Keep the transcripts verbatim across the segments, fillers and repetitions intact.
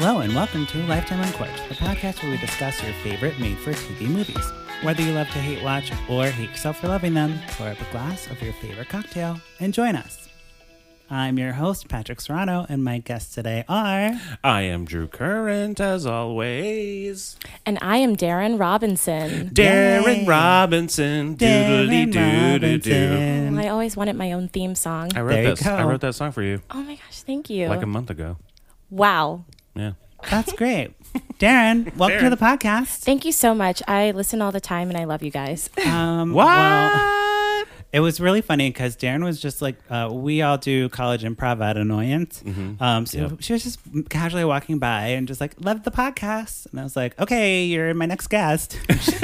Hello and welcome to Lifetime Uncorked, the podcast where we discuss your favorite made-for-T V movies. Whether you love to hate watch or hate yourself for loving them, pour up a glass of your favorite cocktail and join us. I'm your host, Patrick Serrano, and my guests today are... I am Drew Current, as always. And I am Darren Robinson. Darren Yay. Robinson. Doodly doo doo. Oh, I always wanted my own theme song. I There wrote you that. go. I wrote that song for you Oh my gosh, thank you. like a month ago. Wow. Yeah. That's great. Darren, welcome Darren. to the podcast. Thank you so much. I listen all the time and I love you guys. Um, What? well, it was really funny because Darren was just like, uh, we all do college improv at Annoyance. Mhm. Um, so Yep. she was just casually walking by and just like, love the podcast. And I was like, okay, you're my next guest.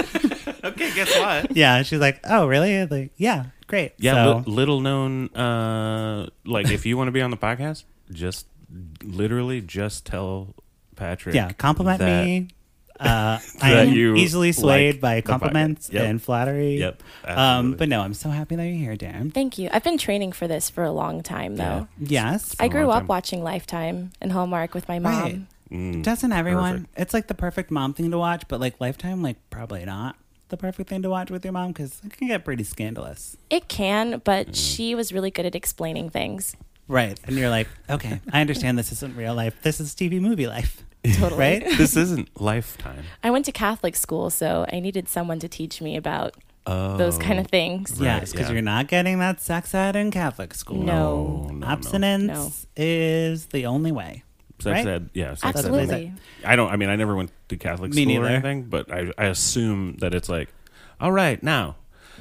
Okay, guess what? Yeah. She's like, oh, really? I'm like, yeah, great. Yeah, So, li- little known. Uh, like, if you want to be on the podcast, just literally just tell Patrick. yeah, compliment that- me. Uh, I that am you easily swayed like by the podcast. compliments Yep. and flattery. Yep. Um, absolutely. but no, I'm so happy that you're here, Darren. Thank you. I've been training for this for a long time, though. Yes. I a grew long up time. watching Lifetime and Hallmark with my mom. Right. Mm, Doesn't everyone? perfect. It's like the perfect mom thing to watch, but like Lifetime, like probably not the perfect thing to watch with your mom because it can get pretty scandalous. It can, but Mm. she was really good at explaining things. Right. And you're like, okay, I understand this isn't real life. This is T V movie life. Totally. Right? This isn't Lifetime. I went to Catholic school, so I needed someone to teach me about Oh, those kind of things. Right, Yes, because yeah. you're not getting that sex ed in Catholic school. No. no, no. Abstinence No. is the only way. Sex Right? ed, yeah. Sex ed. Absolutely. I don't. I mean, I never went to Catholic Me school or neither. anything, but I, I assume that it's like, all right, now,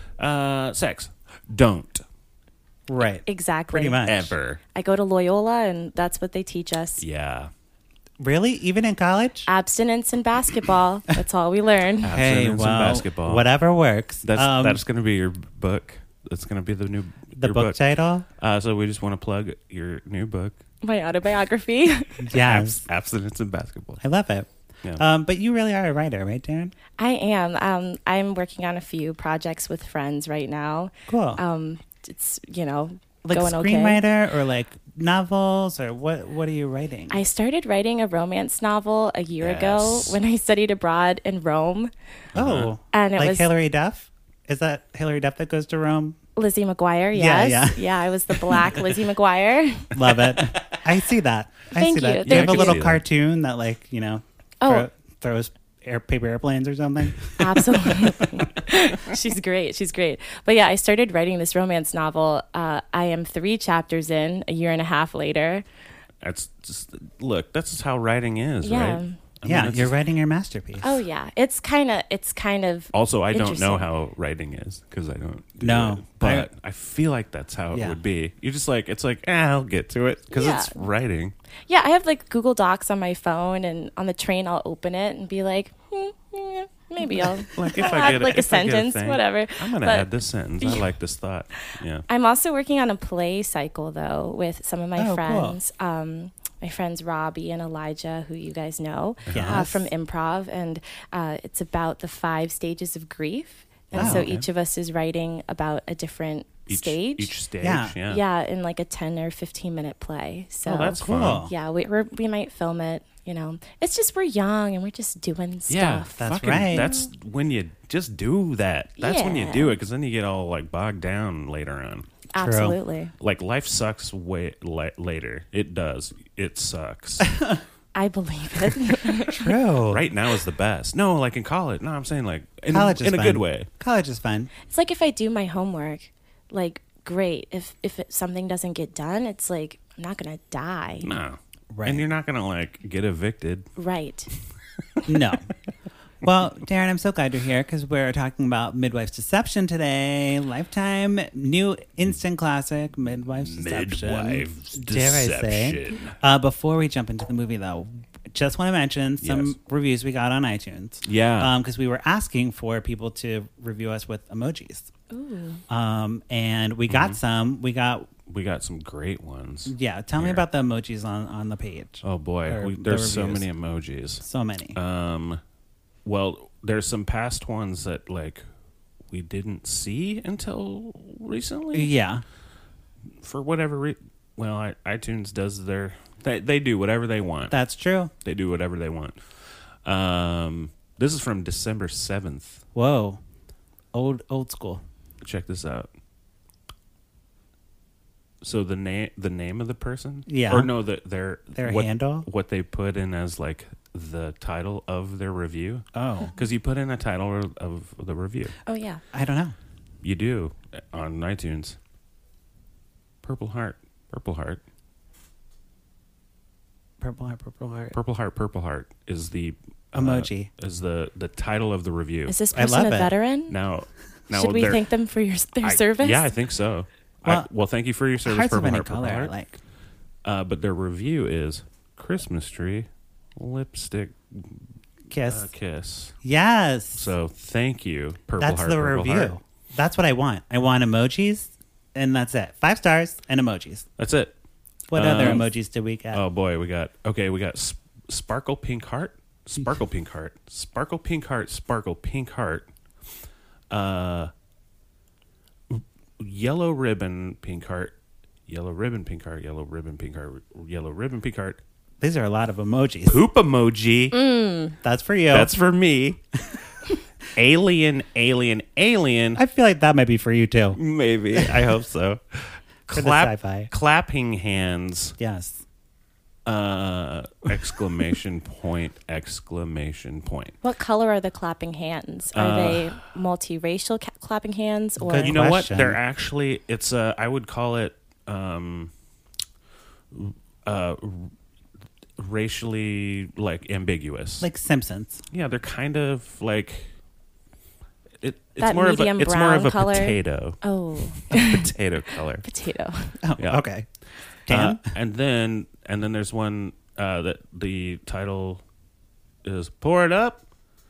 uh, sex, don't Right. Exactly. Pretty much. ever. I go to Loyola, and that's what they teach us. Yeah. Really? Even in college? Abstinence and basketball. That's all we learn. Hey, Abstinence well, and basketball. whatever works. That's Um, that's going to be your book. That's going to be the new the your book, title. Uh, so we just want to plug your new book, My autobiography. Yes. Abs- Abstinence and Basketball. I love it. Yeah. Um, but you really are a writer, right, Darren? I am. Um, I'm working on a few projects with friends right now. Cool. Um, it's, you know, like going okay. screenwriter or like novels or what? What are you writing? I started writing a romance novel a year ago Yes. when I studied abroad in Rome. oh, And it like was Hilary Duff. Is that Hilary Duff that goes to Rome? Lizzie McGuire, Yeah, yes. yeah. I was the black Lizzie McGuire. Love it. I see that. I Thank see you. that. You Thank have a you. little See that. cartoon that, like, you know, Oh. throw, throws air, paper airplanes or something. Absolutely. She's great. She's great. But yeah, I started writing this romance novel. Uh, I am three chapters in, a year and a half later. That's just look. That's just how writing is, Yeah. right? I mean, yeah, it's you're just- writing your masterpiece. Oh yeah, it's kind of it's kind of Also, I don't know Interesting. how writing is because I don't. Do No, it. but I, feel like that's how Yeah. it would be. You just like it's like, eh, I'll get to it because Yeah. it's writing. yeah. I have like Google Docs on my phone, and on the train I'll open it and be like, hmm, yeah, maybe I'll Like if I'll I add, get like a if I get sentence, thing, whatever. I'm gonna But- add this sentence. I like this thought. Yeah. I'm also working on a play cycle though with some of my Oh, cool. friends. Um, my friends Robbie and Elijah, who you guys know uh, Yes. from improv, and uh, it's about the five stages of grief. And Wow, so okay. each of us is writing about a different Each stage. Each stage. Yeah. Yeah. yeah, in like a ten or fifteen minute play. So Oh, that's Cool. fun. yeah, we we're, we might film it. You know, it's just we're young and we're just doing Yeah, stuff. That's fucking- right. That's when you just do that. That's when you Yeah. do it because then you get all like bogged down later on. Absolutely, Like life sucks way la- later. It does. It sucks. I believe it. True. Right now is the best. No, like in college. No, I'm saying like in, College is in a fun. good way. College is fun. It's like if I do my homework, like great. If if it, something doesn't get done, it's like I'm not gonna die. No. Right. And you're not gonna like get evicted. Right. No. Well, Darren, I'm so glad you're here because we're talking about Midwife's Deception today. Lifetime, new instant classic, Midwife's Deception. Midwife's Dare I say? Deception. Uh, before we jump into the movie, though, just want to mention some Yes. reviews we got on iTunes. Yeah. Because we were asking for people to review us with emojis. Ooh. Um, and we got Mhm. some. We got, We got some great ones. yeah, tell me Here. about the emojis on, on the page. Oh boy, Or we, the there's so reviews. many emojis. So many. Um, well, there's some past ones that like we didn't see until recently yeah. for whatever reason. Well, I, iTunes does their They they do whatever they want. That's true. They do whatever they want. Um, this is from December seventh. Whoa. Old old school. Check this out. So the name the name of the person? Yeah. Or no, the, their Their what, handle? what they put in as like the title of their review. Oh. Because you put in a title of the review. Oh, yeah. I don't know. You do on iTunes. Purple Heart. Purple Heart. Purple heart, purple heart. Purple Heart, Purple Heart is the uh, Emoji. is the, the title of the review. Is this I person love a it. veteran? Now, now Should we they're- thank them for your their I- service? Yeah, I think so. Well, Well, I, well thank you for your service, Hearts of Purple any Heart, Purple color. I Heart. like. Uh, but their review is Christmas tree lipstick Kiss. uh, kiss. Yes. So thank you, Purple that's Heart. the Purple review. Heart. That's what I want. I want emojis, and that's it. Five stars and emojis. That's it. What other Um, emojis did we get? Oh boy, we got okay. We got sp- sparkle pink heart, sparkle pink heart, sparkle pink heart, sparkle pink heart. Uh, yellow ribbon pink heart, yellow ribbon pink heart, yellow ribbon pink heart, yellow ribbon pink heart. These are a lot of emojis. Poop emoji. Mm. That's for you. That's for me. Alien, alien, alien. I feel like that might be for you too. Maybe. I hope so. For the Clap, sci-fi. clapping hands. Yes. Uh, exclamation point! Exclamation point! What color are the clapping hands? Are they multiracial ca- clapping hands, or Good You know question. what? They're actually. It's a. I would call it. Um, uh, racially like ambiguous. Like Simpsons. yeah, they're kind of like. It, it's That more of a. medium It's more of a brown color? potato. oh, A potato color. potato? Oh, Yeah. okay. Dan? Uh, and then and then there's one uh, that the title is "Pour It Up."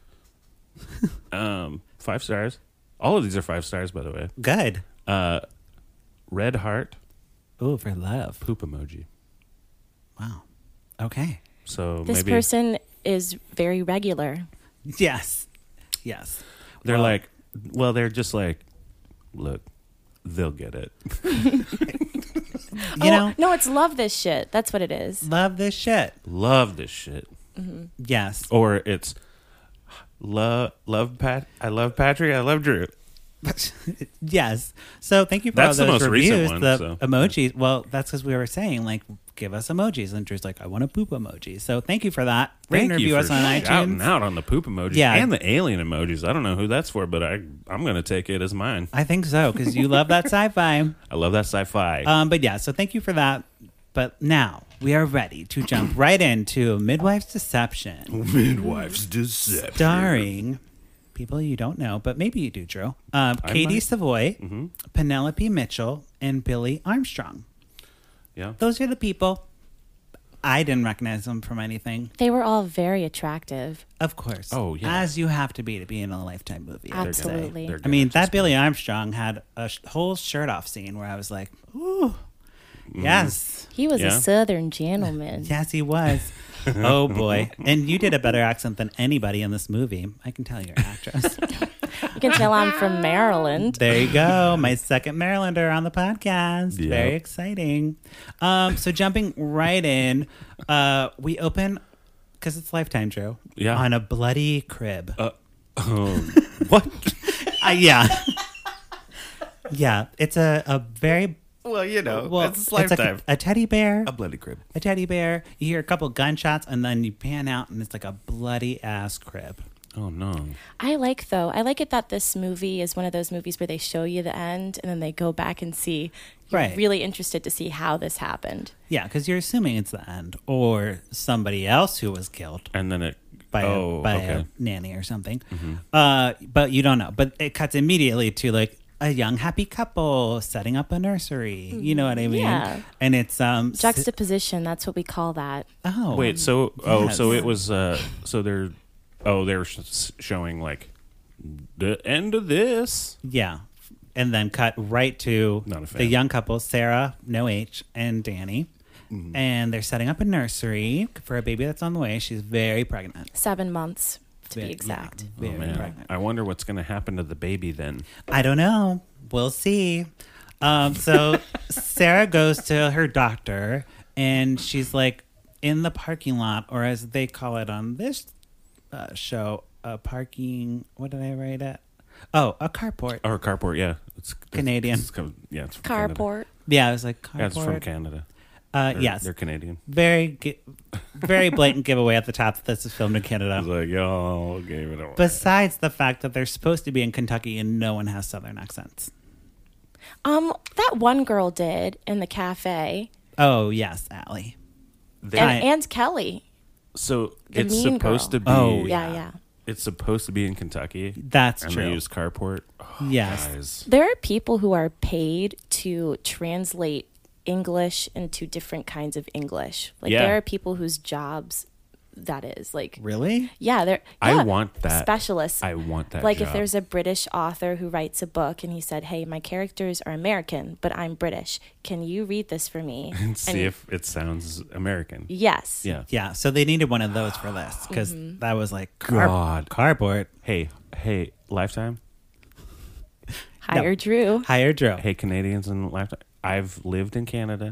um, five stars. All of these are five stars, by the way. Good. Uh, red heart, Ooh, for love. poop emoji. Wow. Okay. So This maybe person is very regular. Yes. Yes. they're well- like, well, they're just like, look, they'll get it. You oh, know, no, it's love this shit. That's what it is. love this shit. Love this shit. Yes. Or it's love, love Pat. I love Patrick. I love Drew. Yes. So thank you for That's all the those most recent reviews. one, the so. emojis. Well, that's because we were saying, like, give us emojis. And Drew's like, I want a poop emoji. So thank you for that. Rate and Thank you review for us on shouting iTunes. out on the poop emojis Yeah. and the alien emojis. I don't know who that's for, but I I'm gonna take it as mine. I think so, because you love that sci-fi. I love that sci-fi. Um, but yeah, so thank you for that. But now we are ready to jump right into Midwife's Deception, Midwife's deception. starring people you don't know, but maybe you do, Drew. Um, I Katie might. Savoy, Mm-hmm. Penelope Mitchell, and Billy Armstrong. Yeah. Those are the people. I didn't recognize them from anything. They were all very attractive. Of course. Oh, yeah. As you have to be to be in a Lifetime movie. I would say. Absolutely. They're I mean, gonna that just- Billy Armstrong had a sh- whole shirt off scene where I was like, ooh, yes. He was Yeah. a southern gentleman. Yes, he was. Oh, boy. And you did a better accent than anybody in this movie. I can tell you're an actress. You can tell I'm from Maryland. There you go. My second Marylander on the podcast. Yep. Very exciting. Um, so jumping right in, uh, we open, because it's Lifetime, Drew, Yeah. on a bloody crib. Uh, um, what? Uh, yeah. Yeah. It's a, a very, Well, you know, well, it's like Lifetime. a, a teddy bear. A bloody crib. a teddy bear. You hear a couple gunshots, and then you pan out, and it's like a bloody ass crib. Oh no. I like though. I like it that this movie is one of those movies where they show you the end and then they go back and see. You're Right. really interested to see how this happened. Yeah, because you're assuming it's the end, or somebody else who was killed And then it. by oh, a, by okay. a nanny or something. Uh, but you don't know. But it cuts immediately to like a young happy couple setting up a nursery. You know what I mean? Yeah. And it's um s- Juxtaposition, that's what we call that. oh Wait. So. Oh. So Yes. it was. Uh. So they're. Oh, they were sh- showing like the end of this. yeah. And then cut right to Not a fan. the young couple, Sarah, no H, and Danny. Mm-hmm. And they're setting up a nursery for a baby that's on the way. She's very pregnant. Seven months to Very- be exact. yeah, Oh very man. pregnant. I wonder what's going to happen to the baby then. I don't know. We'll see. Um, so Sarah goes to her doctor and she's like, in the parking lot, or as they call it on this uh, show, a parking. What did I write it? Oh, a carport. Or carport, yeah. It's Canadian. It's, it's, yeah, it's from Canada. Carport. Yeah, I was like carport. Yeah, it's from Canada. Uh, They're- yes, They're Canadian. very, gi- very blatant giveaway at the top that this is filmed in I Canada. was like, y'all gave it away. Besides the fact that they're supposed to be in Kentucky and no one has Southern accents. Um, that one girl did in the cafe, Oh yes, Allie. They- and, Right. and Kelly. so the it's mean supposed girl. to be. Oh, Yeah, yeah. It's supposed to be in Kentucky. That's and true. they use carport. Oh, Yes. guys. There are people who are paid to translate English into different kinds of English. Like Yeah. there are people whose jobs that is like Really? yeah, they're I yeah, want that. specialists. I want that. like if job. there's a British author who writes a book and he said, "Hey, my characters are American, but I'm British. Can you read this for me?" and see if it sounds American. yes. Yeah. Yeah. So they needed one of those for this because Mm-hmm. that was like car- God. cardboard. Hey, hey, Lifetime. Hire No. Drew. Hire Drew. Hey, Canadians in Lifetime. I've lived in Canada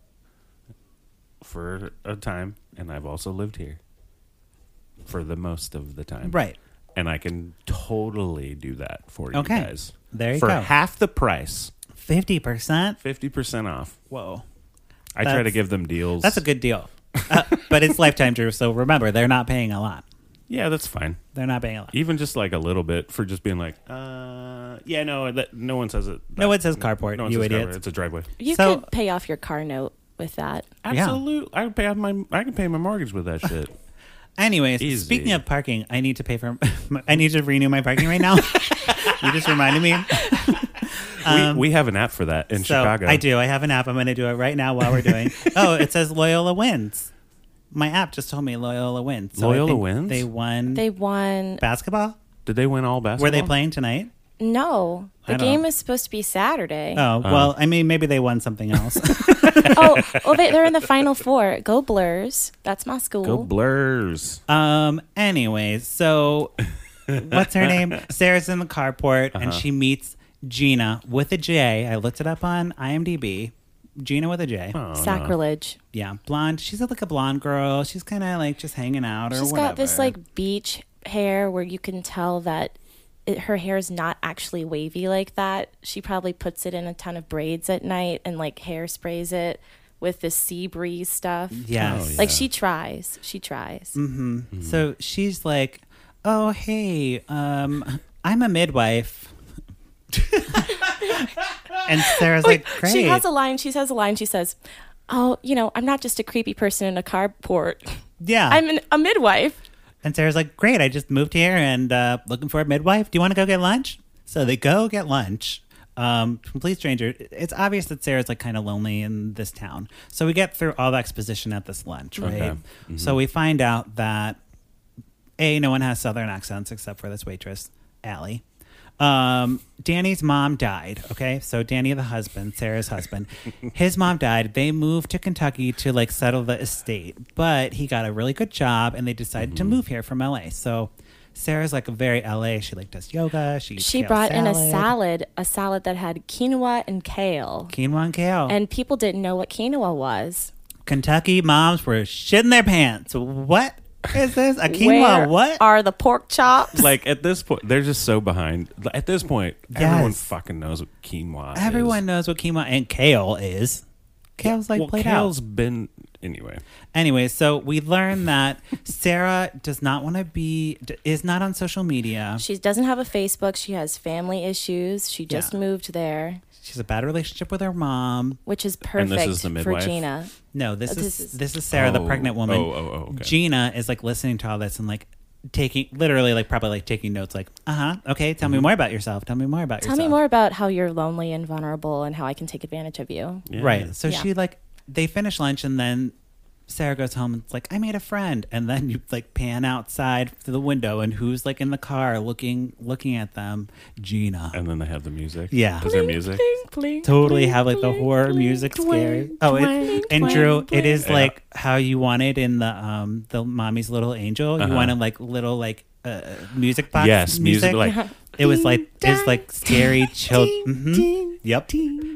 for a time, and I've also lived here for the most of the time. Right. And I can totally do that for you Okay. guys. There you for go. half the price, Fifty percent. fifty percent off. Whoa. I try to That's- give them deals. That's a good deal. Uh, but it's Lifetime, Drew. So remember, they're not paying a lot. Yeah, that's fine. They're not paying a lot. Even just like a little bit for just being like, uh, yeah, no, that no one says it. No one says carport, No one you says idiots. carport. It's a driveway. You So- could pay off your car note with that. Absolutely, I can pay off my. I can pay my mortgage with that shit. Anyways, Easy. speaking of parking, I need to pay for. I need to renew my parking right now. You just reminded me. Um, we we have an app for that in so Chicago. I do. I have an app. I'm going to do it right now while we're doing. Oh, it says Loyola wins. My app just told me Loyola wins. So I Loyola think wins? They won They won. basketball. Did they win all basketball? Were they playing tonight? No, I the don't game know. is supposed to be Saturday. Oh well, I mean maybe they won something else. oh, oh, they, they're in the final four. Go Blurs. That's my school. Go Blurs. Um. Anyways, so what's her name? Sarah's in the carport, and she meets Gina with a J. I looked it up on IMDb. Gina with a J. Oh, no. Sacrilege. Yeah, blonde. She's like a blonde girl. She's kind of like just hanging out or She's whatever. got this like beach hair where you can tell that it, her hair is not actually wavy like that. She probably puts it in a ton of braids at night and like hairsprays it with this sea breeze stuff. Yes. Oh, yeah. Like she tries. She tries. Mm-hmm. So she's like, "Oh, hey, um, I'm a midwife." And Sarah's like, "Great." She has a line. She says a line. She says, "Oh, you know, I'm not just a creepy person in a carport. yeah. I'm an, a midwife." And Sarah's like, "Great, I just moved here and uh, looking for a midwife. Do you want to go get lunch?" So they go get lunch. Um, complete stranger. It's obvious that Sarah's like kind of lonely in this town. So we get through all the exposition at this lunch, right? Okay. Mm-hmm. So we find out that A, no one has Southern accents except for this waitress, Allie. Um, Danny's mom died. Okay. So Danny, the husband, Sarah's husband, his mom died. They moved to Kentucky to like settle the estate, but he got a really good job and they decided Mm-hmm. to move here from L A. So Sarah's like a very L A. She like does yoga. She eats She kale brought in a salad, salad, a salad that had quinoa and kale. quinoa and kale. And people didn't know what quinoa was. Kentucky moms were shitting their pants. What is this? A quinoa? Where What? are the pork chops? Like at this point, they're just so behind. At this point, everyone Yes. fucking knows what quinoa is. Everyone knows what quinoa and kale is. Kale's like well, played kale's out. been anyway. Anyway, so we learn that Sarah does not want to be, d- is not on social media. She doesn't have a Facebook. She has family issues. She just Yeah. moved there, She has a bad relationship with her mom. which is And this perfect is the for midwife? Gina. No, this, Uh, is, this is- this is Sarah, the Oh, pregnant woman. Oh, oh, oh. Okay. Gina is like listening to all this and like taking, literally like probably like taking notes like, uh-huh, okay, tell me more about yourself. Tell me more about Tell yourself. me more about how you're lonely and vulnerable and how I can take advantage of you. Yeah. Right. So Yeah. she like, they finish lunch and then Sarah goes home and it's like, I made a friend. And then you like pan outside to the window and who's like in the car looking looking at them? Gina. And then they have the music. Yeah. Is there music? Totally have like the horror music scary. Oh, it, and Drew, it is Yeah. like how you wanted in the um the Mommy's Little Angel. You Uh-huh. wanted like little like uh, music box. Yes, music like it was like it's like scary chill. Mhm. Yep.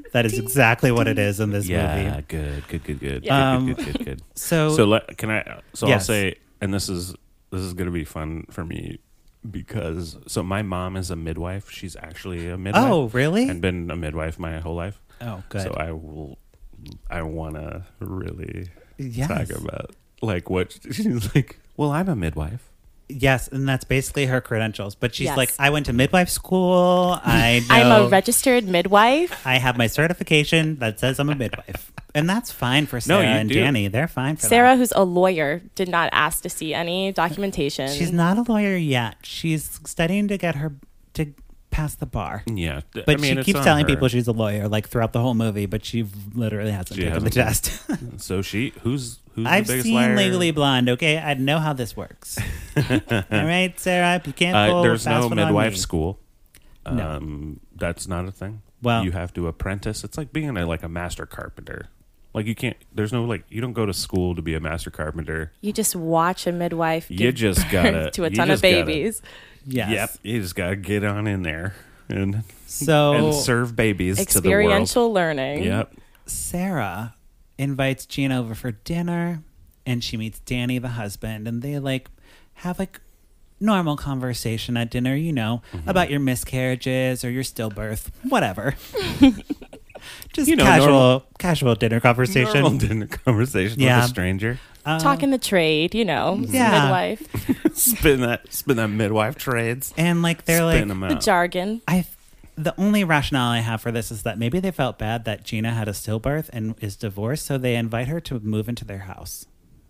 That is exactly what it is in this Yeah, movie. good, good, good, good, Yeah. Um, good, good, good, good. So, So let, can I? So I'll Yes. say, and this is this is gonna be fun for me because so my mom is a midwife. She's actually a midwife. oh, really? And been a midwife my whole life. Oh, good. So I will. I want to really yes. talk about like what she's like. Well, I'm a midwife. Yes, and that's basically her credentials. But she's Yes. like, I went to midwife school. I know, I'm a registered midwife. I have my certification that says I'm a midwife. And that's fine for No, Sarah you and do. Danny. They're fine for Sarah, that. who's a lawyer, did not ask to see any documentation. She's not a lawyer yet. She's studying to get her to pass the bar. Yeah, But I mean, she it's keeps on telling her. people she's a lawyer, like throughout the whole movie, but she literally hasn't She taken hasn't. the test. So she who's who's I've the biggest seen liar? Legally Blonde, okay? I know how this works. All right, Sarah, you can't Uh, pull there's fast no one on midwife me. school. No. Um, that's not a thing. Well- you have to apprentice. It's like being a, like a master carpenter. Like you can't. There's no like you don't go to school to be a master carpenter. You just watch a midwife You give just birth gotta- to a you ton of just gotta- babies. Yes. Yep. You just gotta get on in there and So and serve babies to the world. Experiential learning. Yep. Sarah invites Gina over for dinner, and she meets Danny, the husband, and they like have like normal conversation at dinner, you know, Mm-hmm. about your miscarriages or your stillbirth, whatever. Just You know, casual, normal- casual dinner conversation. Normal dinner conversation Yeah. with a stranger. Um, Talking the trade, you know, Yeah. midwife, spin that spin that midwife trades. and like they're spin like, them the out. jargon. I. The only rationale I have for this is that maybe they felt bad that Gina had a stillbirth and is divorced, so they invite her to move into their house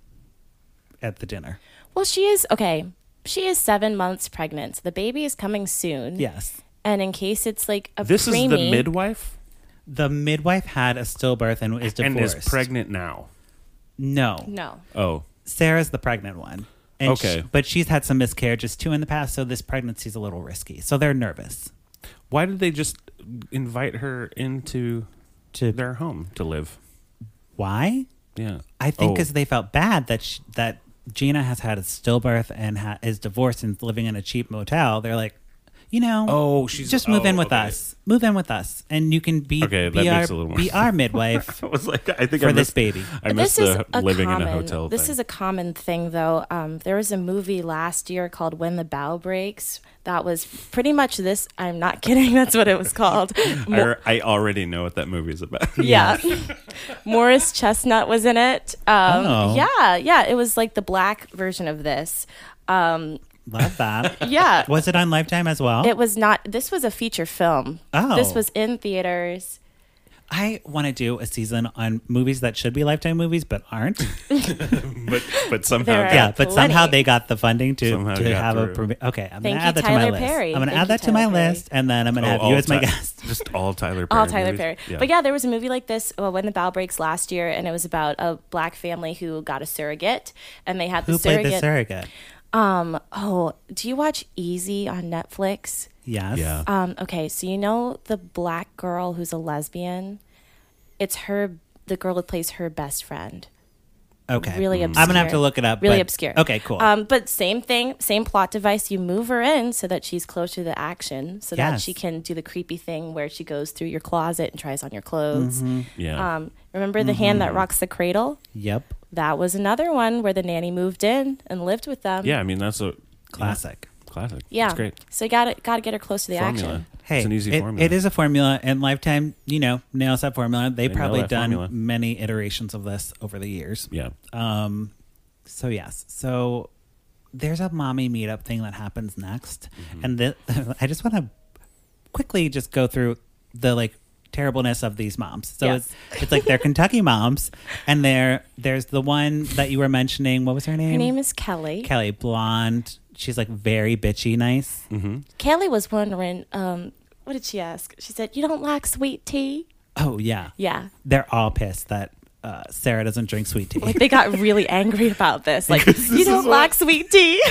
at the dinner. Well, she is okay. She is seven months pregnant. So the baby is coming soon. Yes. And in case it's like a This preemie, is the midwife The midwife had a stillbirth and is and divorced. is pregnant now. No. No. Oh, Sarah's the pregnant one. And Okay. she- but she's had some miscarriages too in the past, so this pregnancy's a little risky. So they're nervous why did they just invite her into to their home to live? why? Yeah, I think Oh. because they felt bad that sh that Gina has had a stillbirth and ha- is divorced and living in a cheap motel. They're like, you know, Oh, she's- just move oh, in with okay. us. Move in with us, and you can be Okay, be that our makes a little more be our midwife I was like, I think for I this missed, baby. I But missed this is the a living common, in a hotel. This thing. is a common thing, though. Um, there was a movie last year called When the Bow Breaks. That was pretty much this. I'm not kidding. That's what it was called. Mo- I, I already know what that movie's about. yeah. Morris Chestnut was in it. Um, Oh. Yeah, yeah. It was like the black version of this. Um, Love that. yeah. Was it on Lifetime as well? It was not. This was a feature film. Oh. This was in theaters. I want to do a season on movies that should be Lifetime movies but aren't. but but somehow There got- are- Yeah, but plenty. somehow they got the funding to, Somehow to got have a. through. Pre- okay, I'm Thank gonna you, add that to Tyler my list. Perry. I'm gonna Thank add you, that to my Tyler Perry. list, and then I'm gonna Oh, have all you as my Ty- guest. Just all Tyler Perry. All Tyler movies? Perry. Yeah. But yeah, there was a movie like this, uh, When the Bow Breaks, last year, and it was about a black family who got a surrogate, and they had the Who played surrogate. the surrogate? Um. Oh, do you watch Easy on Netflix? Yes. Yeah. Um. Okay, so you know the black girl who's a lesbian. It's her. The girl who plays her best friend. Okay. Really I'm gonna have obscure. to look it up. Really but- obscure. Okay, cool. Um, but same thing, same plot device. You move her in so that she's closer to the action, so that Yes. she can do the creepy thing where she goes through your closet and tries on your clothes. Mm-hmm. Yeah. Um, remember the hand that rocks the cradle? Yep. That was another one where the nanny moved in and lived with them. yeah. I mean, that's a Classic. yeah, classic. yeah. It's great. So you got to got to get her close to the Formula. action. Hey, it's an easy it, formula. it is a formula, and Lifetime, you know, nails that formula. They've They nail probably that done formula. many iterations of this over the years. Yeah. Um, so yes, so there's a mommy meetup thing that happens next, Mm-hmm. and the, I just want to quickly just go through the like terribleness of these moms. So Yes. it's it's like they're Kentucky moms, and there there's the one that you were mentioning. What was her name? Her name is Kelly. Kelly, blonde. She's like very bitchy, nice. Mm-hmm. Kelly was wondering, um, what did she ask? She said, "You don't like sweet tea?" Oh yeah, Yeah. they're all pissed that uh, Sarah doesn't drink sweet tea. Like they got really angry about this. Like, you don't like sweet tea?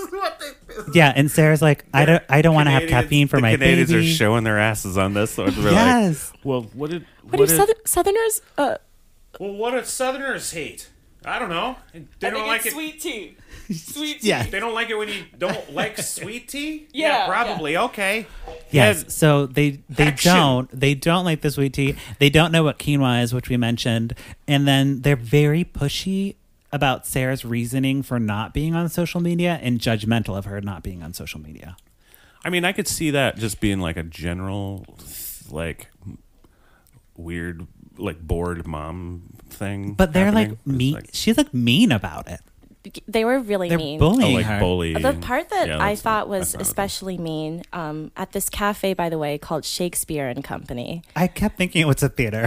Yeah, and Sarah's like, I don't, I don't want to have Canadians- caffeine for the my Canadians baby. are showing their asses on this. So they're Yes. like, well, what did What, what do did, Southern, Southerners? Uh, well, what did Southerners hate? I don't know. They don't like it. Sweet tea. Sweet tea. Yeah. They don't like it when you don't like sweet tea? Yeah, probably. Okay. Yes. Yeah. So they they Action. don't they don't like the sweet tea. They don't know what quinoa is, which we mentioned, and then they're very pushy about Sarah's reasoning for not being on social media and judgmental of her not being on social media. I mean, I could see that just being like a general, like, weird, like, bored mom thing. But they're happening. like It's mean. like- She's like mean about it. They were really They're mean. Oh, bullying like her. bullying. The part that Yeah, I that's thought not- was that's not a- especially mean um, at this cafe, by the way, called Shakespeare and Company. I kept thinking it was a theater.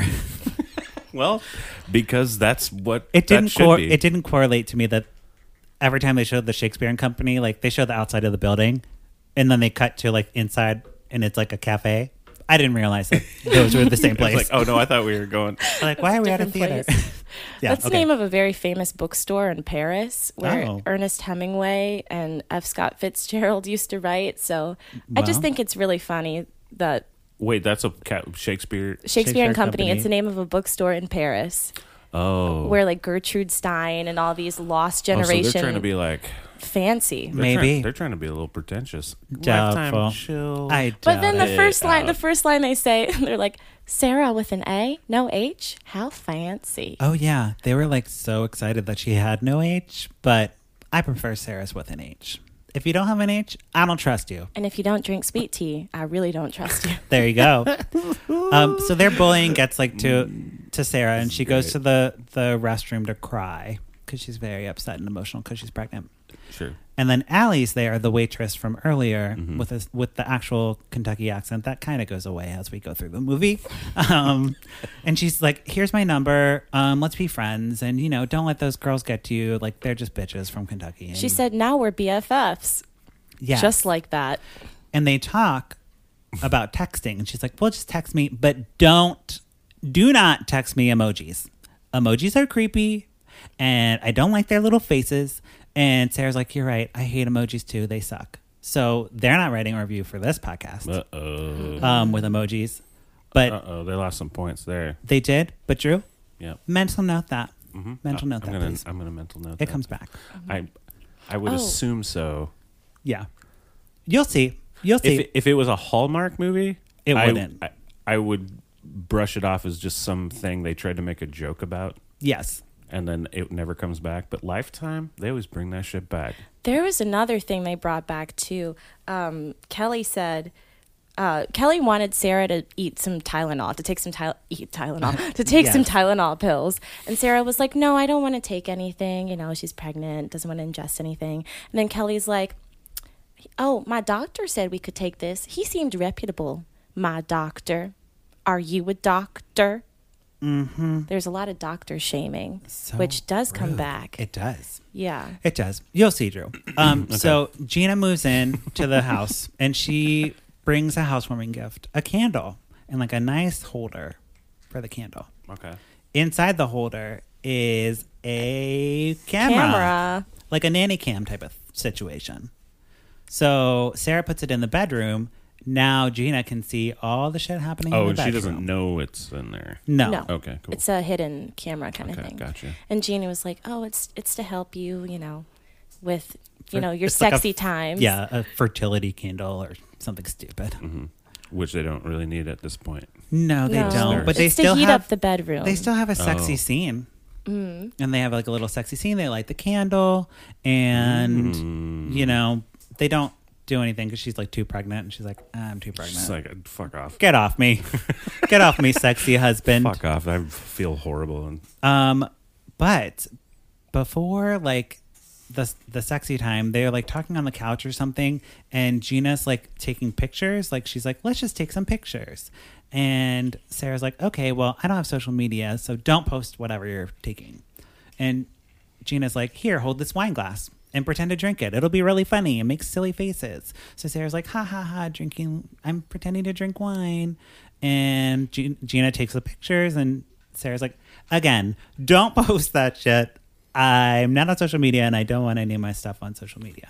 Well, because that's what It that didn't. should Cor- be. it didn't correlate to me that every time they showed the Shakespeare and Company, like they showed the outside of the building, and then they cut to like inside, and it's like a cafe. I didn't realize that those were the same It was place. like, oh no, I thought we were going. like, why are we at a Different theater? place. yeah, That's okay. the name of a very famous bookstore in Paris where Oh. Ernest Hemingway and F. Scott Fitzgerald used to write. So I just Wow. think it's really funny that Wait, that's a ca- Shakespeare. Shakespeare, Shakespeare and Company, Company. it's the name of a bookstore in Paris Oh, where like Gertrude Stein and all these lost Oh, so generation they're trying to be like. fancy. They're Maybe. trying, they're trying to be a little pretentious. Doubtful. Lifetime chill. I But then doubt the it. first line, out. the first line they say, they're like, Sarah with an A, no H, how fancy. Oh yeah, they were like so excited that she had no H, but I prefer Sarah's with an H. If you don't have an H, I don't trust you. And if you don't drink sweet tea, I really don't trust you. There you go. um, so their bullying gets like to to Sarah, and she goes great. to the the restroom to cry because she's very upset and emotional because she's pregnant. Sure. And then Allie's there, the waitress from earlier, Mhm. with a, with the actual Kentucky accent. That kind of goes away as we go through the movie. Um, and she's like, "Here's my number. Um, let's be friends. And you know, don't let those girls get to you. Like they're just bitches from Kentucky." And She said, now we're B F Fs. "Yeah." Just like that. And they talk about texting, and she's like, "Well, just text me, but don't, do not text me emojis. Emojis are creepy, and I don't like their little faces." And Sarah's like, "You're right. I hate emojis too. They suck." So they're not writing a review for this podcast Uh oh. um, with emojis, but Uh oh. They lost some points there. they did. But Drew, Yeah. mental note that. Mm-hmm. Mental note I'm that, gonna, please. I'm gonna mental note. It that. comes back. I, I would Oh. assume so. Yeah, you'll see. You'll see. If it, if it was a Hallmark movie, It I, wouldn't. I, I would brush it off as just something they tried to make a joke about, yes. and then it never comes back. But Lifetime, they always bring that shit back. There was another thing they brought back too. Um, Kelly said, uh, Kelly wanted Sarah to eat some Tylenol, to take some Tyl- eat Tylenol, to take some Yes. Tylenol pills. And Sarah was like, no, I don't want to take anything. You know, she's pregnant, doesn't want to ingest anything. And then Kelly's like, oh, my doctor said we could take this. He seemed reputable. My doctor. Are you a doctor? Mm-hmm. There's a lot of doctor shaming, So which does come rude. back. It does. yeah. It does. You'll see, Drew. Um, So Gina moves in to the house, and she brings a housewarming gift, a candle, and like a nice holder for the candle. Okay. Inside the holder is a camera, Camera. like a nanny cam type of situation. So Sarah puts it in the bedroom. Now Gina can see all the shit happening in Oh, the and she bedroom. doesn't know it's in there. No. No. Okay, cool. It's a hidden camera kind of Okay, thing. gotcha. And Jeannie was like, "Oh, it's it's to help you, you know, with you For- know your it's like a- sexy times." Yeah, a fertility candle or something stupid. hmm Which they don't really need at this point. No, they No. don't. But they it's still to heat have up the bedroom. they still have a sexy Oh. scene. Mm. And they have like a little sexy scene. They light the candle, and Mm. you know they don't do anything because she's like too pregnant, and she's like, "I'm too pregnant. Just like, fuck off. Get off me, get off me, sexy husband." Fuck off. I feel horrible. And Um, but before like the the sexy time, they're like talking on the couch or something, and Gina's like taking pictures. Like she's like, "Let's just take some pictures." And Sarah's like, "Okay, well, I don't have social media, so don't post whatever you're taking." And Gina's like, "Here, hold this wine glass and pretend to drink it. It'll be really funny and make silly faces." So Sarah's like, "Ha ha ha, drinking. I'm pretending to drink wine." And G- Gina takes the pictures, and Sarah's like, "Again, don't post that shit. I'm not on social media, and I don't want any of my stuff on social media."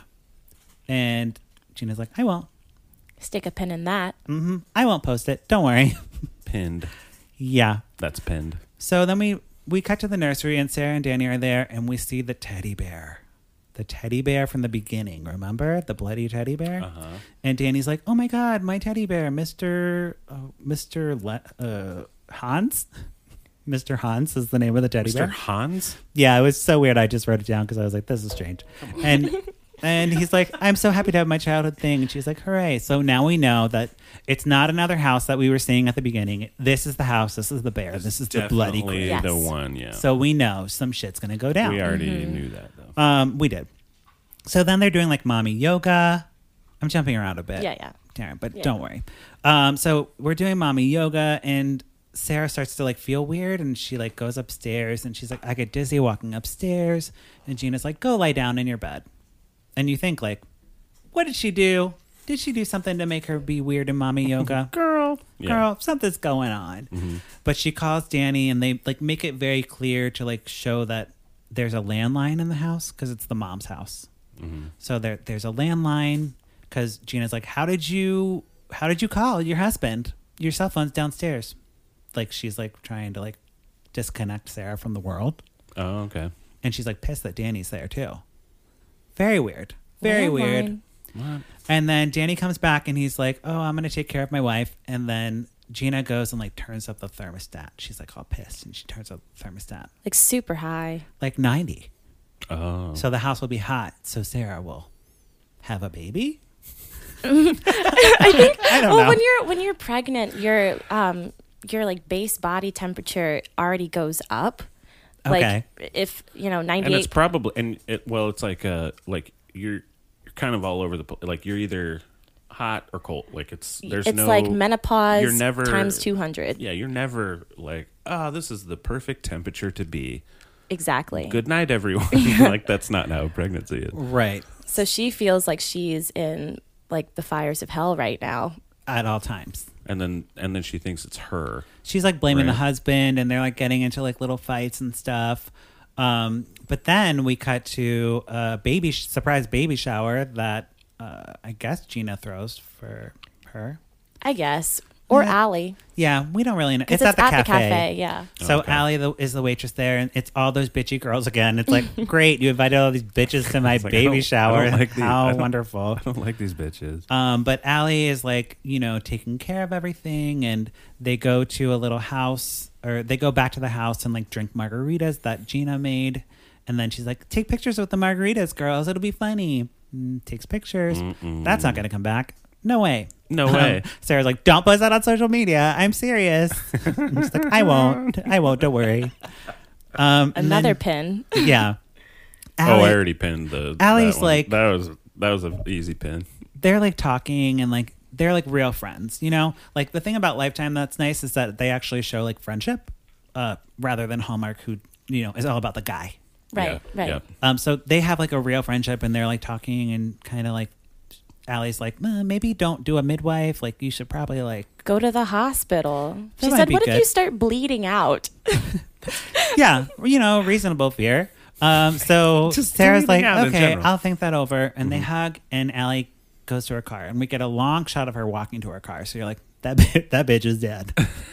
And Gina's like, "I won't. Stick a pin in that. Mm-hmm. I won't post it. Don't worry." pinned. Yeah. That's pinned. So then we we cut to the nursery, and Sarah and Danny are there, and we see the teddy bear. The teddy bear from the beginning, remember? The bloody teddy bear? Uh-huh. And Danny's like, oh my God, my teddy bear, Mister Uh, Mister Le- uh, Hans? Mister Hans is the name of the teddy Mister bear. Hans? Yeah, it was so weird. I just wrote it down because I was like, this is strange. And and he's like, I'm so happy to have my childhood thing. And she's like, hooray. So now we know that it's not another house that we were seeing at the beginning. This is the house. This is the bear. This is the bloody Definitely grave. Yes. the one, yeah. So we know some shit's going to go down. we already knew that, though. Um, we did. So then they're doing like mommy yoga. I'm jumping around a bit. Yeah, yeah. Taryn, but Yeah. don't worry. Um, so we're doing mommy yoga, and Sarah starts to like feel weird, and she like goes upstairs, and she's like, I get dizzy walking upstairs. And Gina's like, go lie down in your bed. And you think like, what did she do? Did she do something to make her be weird in mommy yoga? Girl, Yeah. girl, something's going on. Mm-hmm. But she calls Danny, and they like make it very clear to like show that there's a landline in the house because it's the mom's house. Mm-hmm. So there, there's a landline because Gina's like, how did you, how did you call your husband? Your cell phone's downstairs. Like she's like trying to like disconnect Sarah from the world. Oh, okay. And she's like pissed that Danny's there too. Very weird. Very weird. Landline. What? And then Danny comes back and he's like, oh, I'm going to take care of my wife. And then Gina goes and like turns up the thermostat. She's like all pissed and she turns up the thermostat Like super high. like ninety. Oh. So the house will be hot. So Sarah will have a baby. I think. I don't well, know. when you're when you're pregnant, your um your like base body temperature already goes up. Okay. Like if you know and ninety it's eight. probably, and it, well, it's like, uh, like you're, you're kind of all over the place. Like you're either hot or cold. Like it's, there's It's no, like menopause you're never- times two hundred. yeah, you're never like, oh, this is the perfect temperature to be. Exactly. Good night, everyone. Like that's not how pregnancy is. Right. So she feels like she's in like the fires of hell right now. At all times. And then, and then she thinks it's her. She's like blaming the Right. husband and they're like getting into like little fights and stuff. Um, but then we cut to a baby sh- surprise baby shower that uh, I guess Gina throws for her. I guess. Or Yeah. Allie. Yeah, we don't really know. Because It's, at the cafe. yeah. So Okay. Allie the, is the waitress there, and it's all those bitchy girls again. It's like, great, you invited all these bitches to my It's like, I baby don't- I shower. don't like these- I How don't- wonderful. I don't like these bitches. Um, but Allie is like, you know, taking care of everything, and they go to a little house, or they go back to the house and like drink margaritas that Gina made, and then she's like, take pictures with the margaritas, girls. It'll be funny. Mm, takes pictures. Mm-mm. That's not going to come back. No way. No Um, way. Sarah's like, don't post that on social media. I'm serious. And she's like, I won't. I won't. Don't worry. Um, and Another then- pin. yeah. Oh, Allie- I already pinned the. Allie's that one. like- that was that was an easy pin. they're like talking and like they're like real friends, you know? Like the thing about Lifetime that's nice is that they actually show like friendship uh, rather than Hallmark, who, you know, is all about the guy. Right, Yeah, right. yeah. Um, so they have like a real friendship and they're like talking and kind of like Allie's like, "Uh, maybe don't do a midwife. Like you should probably like, Go to the hospital. That She might said, be what if good. you start bleeding out? yeah, you know, reasonable fear. Um, so Just Sarah's like, breathing out in okay, general. I'll think that over. And they hug and Allie goes to her car and we get a long shot of her walking to her car. So you're like, that, bi- that bitch is dead.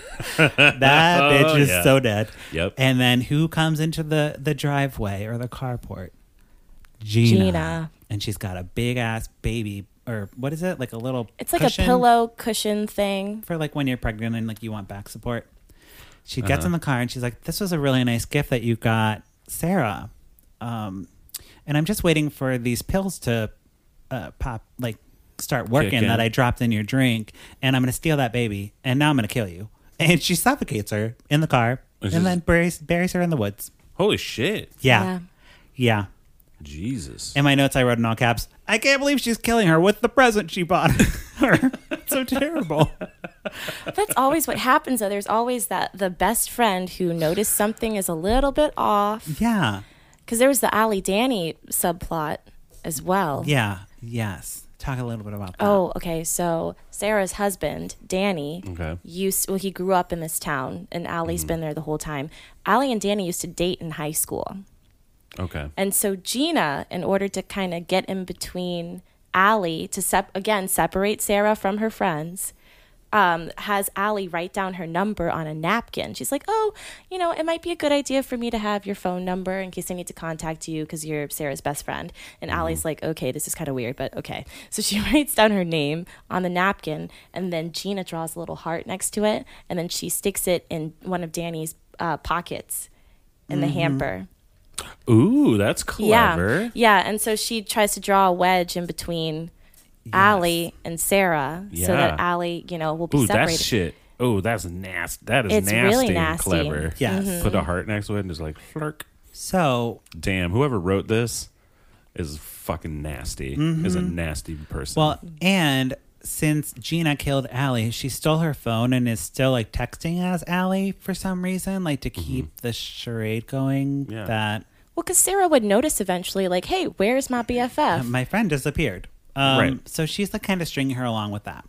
that Oh, bitch is yeah. so dead. Yep. And then who comes into the, the driveway or the carport? Gina. Gina. And she's got a big ass baby, or what is it? Like a little It's like cushion a pillow cushion thing. for like when you're pregnant and like you want back support. She gets Uh-huh. in the car and she's like, this was a really nice gift that you got Sarah. Um, and I'm just waiting for these pills to uh, pop, like start working Kick in. that I dropped in your drink. And I'm going to steal that baby. And now I'm going to kill you. And she suffocates her in the car This and is- then buries, buries her in the woods. Holy shit! Yeah. Yeah. Jesus. In my notes, I wrote in all caps, I can't believe she's killing her with the present she bought her. It's so terrible. That's always what happens, though. There's always that the best friend who noticed something is a little bit off. Yeah. Because there was the Allie Danny subplot as well. Yeah. Yes. Talk a little bit about that. Oh, okay. So Sarah's husband, Danny, Okay. used well, he grew up in this town, and Allie's been there the whole time. Allie and Danny used to date in high school. Okay. And so Gina, in order to kind of get in between Allie to sep- again separate Sarah from her friends, um, has Allie write down her number on a napkin. She's like, oh, you know, it might be a good idea for me to have your phone number in case I need to contact you because you're Sarah's best friend. And mm-hmm. Allie's like, okay, this is kind of weird, but okay. So she writes down her name on the napkin, and then Gina draws a little heart next to it, and then she sticks it in one of Danny's uh, pockets in mm-hmm. the hamper. Ooh, that's clever. Yeah, yeah. And so she tries to draw a wedge in between yes. Allie and Sarah yeah. so that Allie, you know, will be Ooh, separated. That's shit. Oh, that's nasty. That is it's nasty really and nasty. clever. Yes. Mm-hmm. Put a heart next to it and just like flirk. So, damn, whoever wrote this is fucking nasty. Mm-hmm. Is a nasty person. Well, and since Gina killed Allie, she stole her phone and is still like texting as Allie for some reason, like to keep mm-hmm. the charade going. Yeah. That well, because Sarah would notice eventually, like, hey, where's my B F F? Uh, my friend disappeared. Um, right. So she's like kind of stringing her along with that.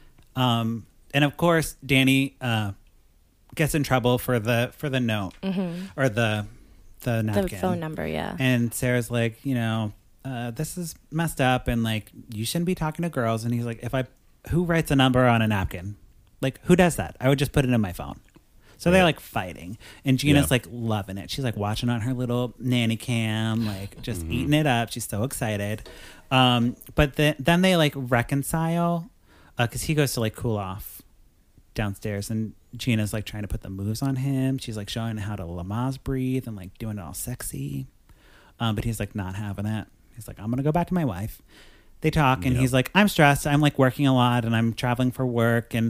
Um, and of course, Danny uh, gets in trouble for the for the note mm-hmm. or the the napkin. The phone number, yeah. And Sarah's like, you know, uh, this is messed up, and like you shouldn't be talking to girls. And he's like, if I, who writes a number on a napkin? Like, who does that? I would just put it in my phone. So they're like fighting, and Gina's yeah. like loving it. She's like watching on her little nanny cam, like just mm-hmm. eating it up. She's so excited. Um, but the, then they like reconcile because uh, he goes to like cool off downstairs, and Gina's like trying to put the moves on him. She's like showing how to Lamaze breathe and like doing it all sexy. Um, but he's like not having it. He's like, I'm gonna go back to my wife. They talk, and yep. he's like, I'm stressed. I'm like working a lot, and I'm traveling for work, and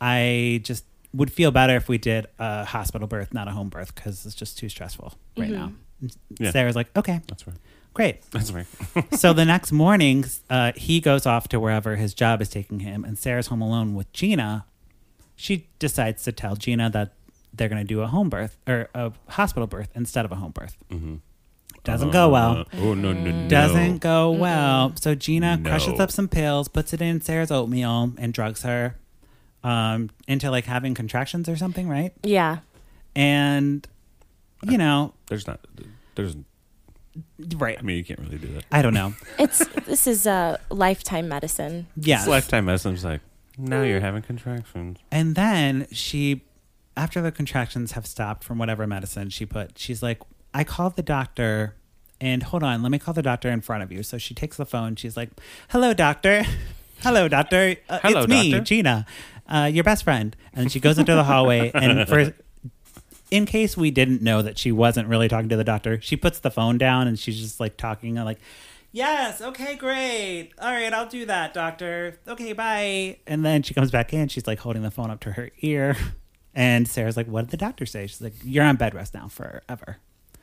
I just would feel better if we did a hospital birth, not a home birth, because it's just too stressful right mm-hmm. now. Yeah. Sarah's like, okay, that's right. Great. That's right. So the next morning, uh, he goes off to wherever his job is taking him, and Sarah's home alone with Gina. She decides to tell Gina that they're going to do a home birth or a hospital birth instead of a home birth. Mm-hmm. Doesn't uh, go well. Oh, no, no, no. Doesn't go well. Mm-hmm. So Gina no. crushes up some pills, puts it in Sarah's oatmeal, and drugs her um, into like having contractions or something, right? Yeah. And, you know. There's not, there's, right. I mean, you can't really do that. I don't know. It's, this is uh, lifetime medicine. Yeah. It's lifetime medicine. It's like, now you're having contractions. And then she, after the contractions have stopped from whatever medicine she put, she's like, I called the doctor, and hold on, let me call the doctor in front of you. So she takes the phone. She's like, hello, doctor. Hello, doctor. Uh, Hello, it's me, doctor. Gina, uh, your best friend. And she goes into the hallway, and for in case we didn't know that she wasn't really talking to the doctor, she puts the phone down, and she's just like talking like, yes, okay, great. All right, I'll do that, doctor. Okay, bye. And then she comes back in. She's like holding the phone up to her ear. And Sarah's like, what did the doctor say? She's like, you're on bed rest now forever.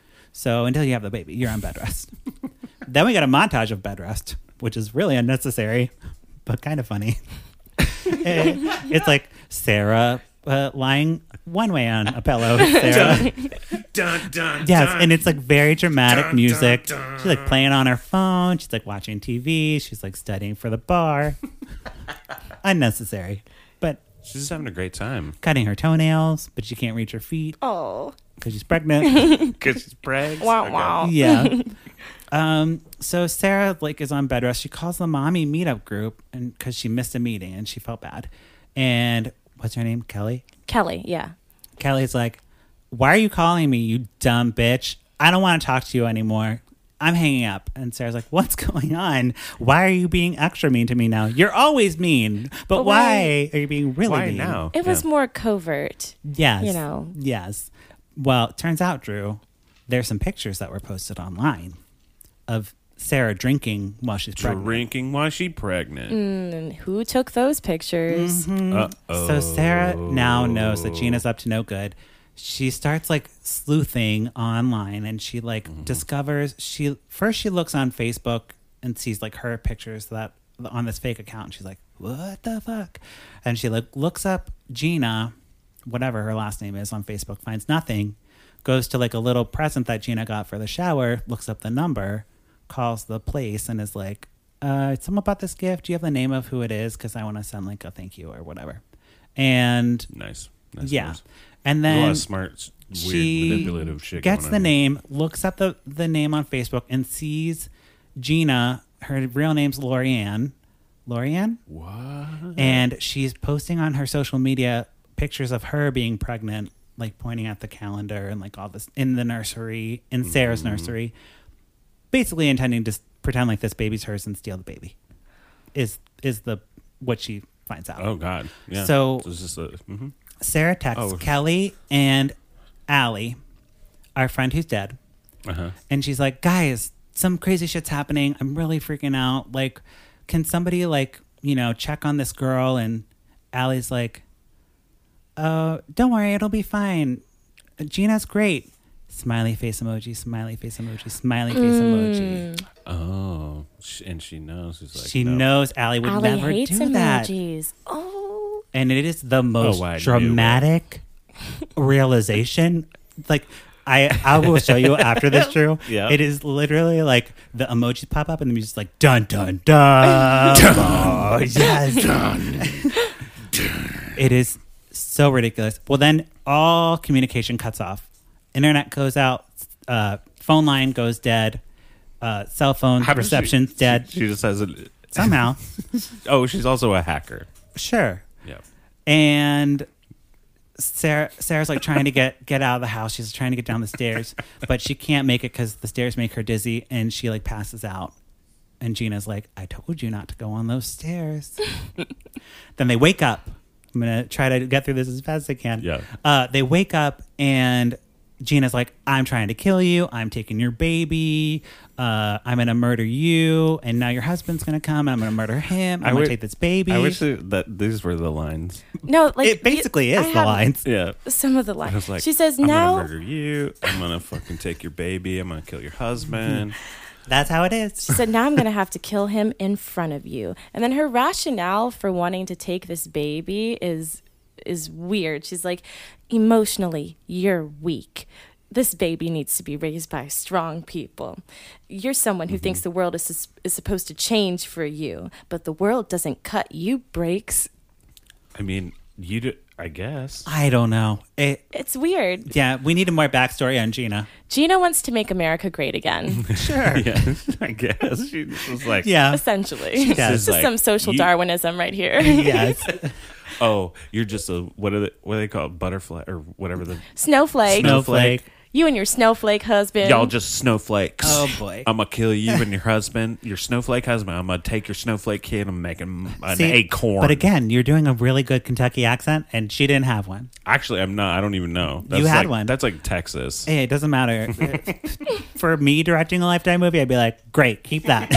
So until you have the baby, you're on bed rest. Then we got a montage of bed rest, which is really unnecessary, but kind of funny. It's like Sarah uh, lying one way on a pillow. Sarah. Dun, dun, yes, dun. and it's like very dramatic Dun, music. dun, dun. She's like playing on her phone. She's like watching T V. She's like studying for the bar. Unnecessary, but she's just having a great time. Cutting her toenails, but she can't reach her feet. Oh, because she's pregnant. Because she's pregnant. Wow, okay. wow. Yeah. Um. So Sarah like is on bed rest. She calls the mommy meetup group, and because she missed a meeting and she felt bad. And what's her name? Kelly. Kelly. Yeah. Kelly's like, why are you calling me, you dumb bitch? I don't want to talk to you anymore. I'm hanging up. And Sarah's like, what's going on? Why are you being extra mean to me now? You're always mean. But, But why, why- are you being really Why mean? now? It was Yeah. more covert. Yes. You know. Yes. Well, it turns out, Drew, there's some pictures that were posted online of Sarah drinking while she's pregnant. Drinking while she's pregnant. And who took those pictures? Mhm. Uh-oh. So Sarah now knows that Gina's up to no good. She starts like sleuthing online, and she like mm-hmm. discovers she first she looks on Facebook and sees like her pictures that on this fake account. And she's like, what the fuck? And she like looks up Gina, whatever her last name is, on Facebook, finds nothing, goes to like a little present that Gina got for the shower, looks up the number, calls the place, and is like, uh, something about this gift. Do you have the name of who it is? Because I want to send like a thank you or whatever. And Nice. nice yeah. moves. And There's a lot then of smart, weird, she manipulative shit gets going the on. name, looks up the, the name on Facebook, and sees Gina. Her real name's Lorianne. Lorianne? What? And she's posting on her social media pictures of her being pregnant, like pointing at the calendar and like all this in the nursery, in Sarah's Mm-hmm. nursery, basically intending to s- pretend like this baby's hers and steal the baby. Is is the what she finds out. Oh God. Yeah. So- it's just a, mhm. Sarah texts Oh. Kelly and Allie, our friend who's dead, uh-huh. and she's like, guys, some crazy shit's happening. I'm really freaking out. Like, can somebody like, you know, check on this girl? And Allie's like, oh, don't worry, it'll be fine. Gina's great. Smiley face emoji, smiley face emoji, smiley face emoji. Oh, sh- and she knows. She's like, She nope. knows Allie would Allie never hates do that. emojis. Oh. And it is the most Oh, I knew it. dramatic realization. Like, I I will show you after this, Drew. Yeah. It is literally like the emojis pop up and the music's like dun dun dun. Oh, yes. It is so ridiculous. Well, then all communication cuts off. Internet goes out. Uh, phone line goes dead. Uh, cell phone How does she- reception's dead. She, she just has a. Somehow. Oh, she's also a hacker. Sure. Yeah. And Sarah Sarah's like trying to get get out of the house. She's trying to get down the stairs, but she can't make it because the stairs make her dizzy, and she like passes out. And Gina's like, "I told you not to go on those stairs." Then they wake up. I'm gonna try to get through this as fast as I can. Yeah. Uh, they wake up and Gina's like, "I'm trying to kill you. I'm taking your baby. Uh, I'm gonna murder you, and now your husband's gonna come. And I'm gonna murder him. I'm I gonna would- take this baby." I wish that, that these were the lines. No, like It basically you- is I the have lines. Yeah. Some of the I lines. was like, She says, I'm "Now gonna murder you. I'm gonna fucking take your baby. I'm gonna kill your husband. That's how it is. She said, now I'm going to have to kill him in front of you. And then her rationale for wanting to take this baby is is weird. She's like, emotionally, you're weak. This baby needs to be raised by strong people. You're someone who Mm-hmm. thinks the world is, sus- is supposed to change for you, but the world doesn't cut you breaks. I mean, you. Do, I guess. I don't know. It, It's weird. yeah, we needed more backstory on Gina. Gina wants to make America great again, Sure. Yeah. I guess she was like, Yeah. essentially. does. This is Like, some social you- Darwinism right here. Yes. oh, you're just a what are they, what do they call it? Butterfly or whatever the Snowflake. Snowflake. You and your snowflake husband. y'all just snowflakes. Oh, boy. I'm gonna kill you and your husband, your snowflake husband. I'm gonna take your snowflake kid and make him an See, acorn. But again, you're doing a really good Kentucky accent, and she didn't have one. actually, I'm not. I don't even know. That's You had like, one. That's like Texas. Hey, it doesn't matter. For me directing a Lifetime movie, I'd be like, great, keep that.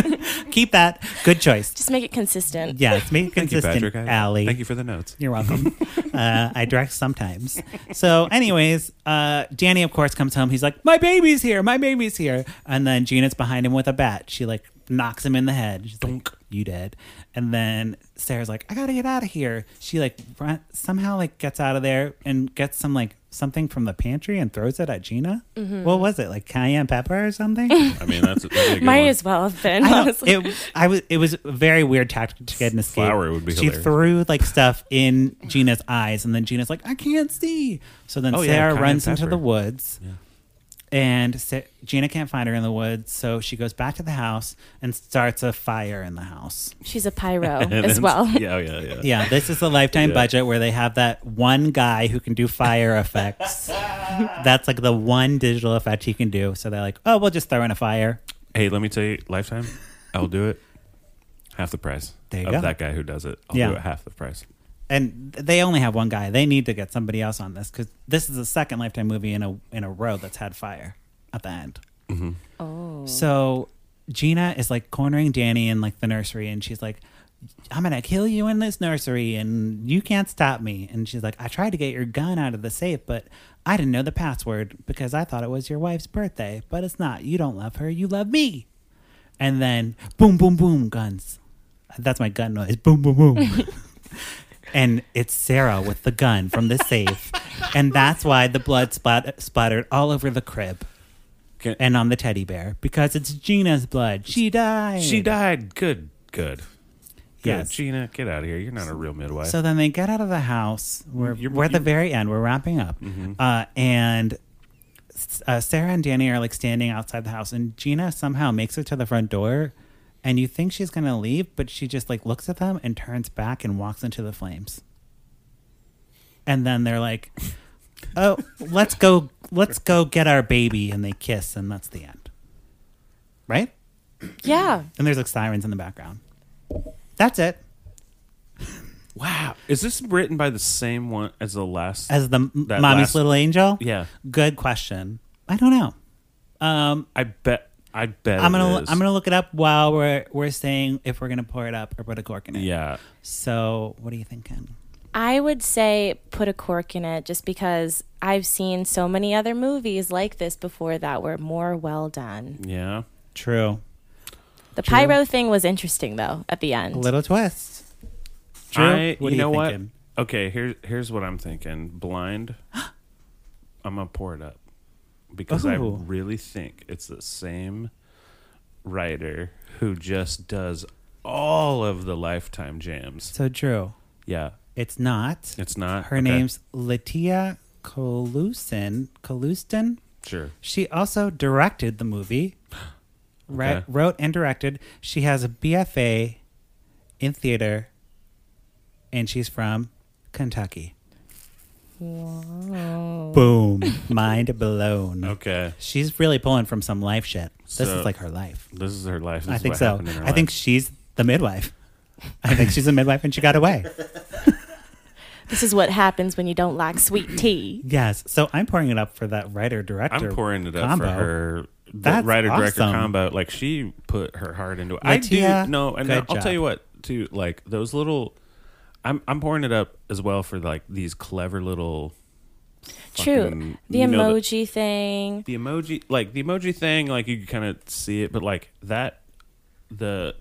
Keep that. Good choice. Just make it consistent. Yes, make it Thank you, consistent, Patrick. I- Allie. Thank you for the notes. You're welcome. uh, I direct sometimes. So, anyways, uh, Danny, of course, comes home. He's like, my baby's here. My baby's here. And then Gina's behind him with a bat. She, like, knocks him in the head. She's like, you dead. And then Sarah's like, I got to get out of here. She, like, run, somehow, like, gets out of there and gets some, like, something from the pantry and throws it at Gina. Mm-hmm. What was it? Like cayenne pepper or something? I mean, that's, that's a good Might one. as well have been. I don't, honestly. it, I was, it was a very weird tactic to get an escape. Flour would be she hilarious. threw like stuff in Gina's eyes, and then Gina's like, I can't see. So then Oh, yeah, Sarah cayenne runs into pepper. the woods, Yeah. and Sa- Gina can't find her in the woods. So she goes back to the house and starts a fire in the house. She's a pyro And as then- well. Yeah, yeah, yeah. Yeah, this is the Lifetime Yeah. budget where they have that one guy who can do fire effects. That's like the one digital effect he can do. So they're like, oh, we'll just throw in a fire. Hey, let me tell you, Lifetime, I'll do it half the price There you of go. that guy who does it. I'll Yeah. do it half the price. And they only have one guy. They need to get somebody else on this because this is the second Lifetime movie in a in a row that's had fire at the end. Mm-hmm. Oh. So Gina is like cornering Danny in like the nursery, and she's like, I'm gonna kill you in this nursery, and you can't stop me. And she's like, I tried to get your gun out of the safe, but I didn't know the password because I thought it was your wife's birthday, but it's not. You don't love her. You love me. And then boom, boom, boom, guns. That's my gun noise. Boom, boom, boom. And it's Sarah with the gun from the safe. And that's why the blood splat- splattered all over the crib Can, and on the teddy bear because it's Gina's blood. She died. she died. Good, good. Good. Yes. Gina, get out of here. You're not a real midwife. So then they get out of the house. We're, You're- we're at the you- very end. We're wrapping up. Mhm. Uh, and uh, Sarah and Danny are like standing outside the house. And Gina somehow makes it to the front door and you think she's going to leave, but she just like looks at them and turns back and walks into the flames. And then they're like, "Oh, let's go, let's go get our baby," and they kiss, and that's the end. Right? Yeah. And there's like sirens in the background. That's it. Wow. Is this written by the same one as the last? As the that Mommy's last- Little Angel? Yeah. Good question. I don't know. Um, I bet. I bet. I'm gonna it is. I'm gonna look it up while we're we're saying if we're gonna pour it up or put a cork in it. Yeah. So what are you thinking? I would say put a cork in it just because I've seen so many other movies like this before that were more well done. Yeah. True. The True. pyro thing was interesting, though, at the end. A little twist. True. I, what you are know you what? thinking? Okay, here's here's what I'm thinking. Blind. I'm gonna pour it up because I Ooh. really think it's the same writer who just does all of the Lifetime jams. So Drew, Yeah, it's not. it's not Her okay. name's Latia Colusin. Colusin. Sure. She also directed the movie. Right, Okay. wrote and directed. She has a B F A in theater, and she's from Kentucky. Whoa. Boom. Mind blown. Okay, She's really pulling from some life shit. This So- is like her life. this is her life. This I is think what so. happened in her I think life. she's the midwife. I think she's a midwife and she got away. This is what happens when you don't like sweet tea. Yes. So I'm pouring it up for that writer director. I'm pouring it up combo. for her. The That's writer director awesome. combo, like she put her heart into it. I Latia, do no, and good I'll job. tell you what, too. Like those little, I'm I'm pouring it up as well for like these clever little. True. fucking- The you know, emoji thing. the emoji, like the emoji thing, like you can kind of see it, but like that, the,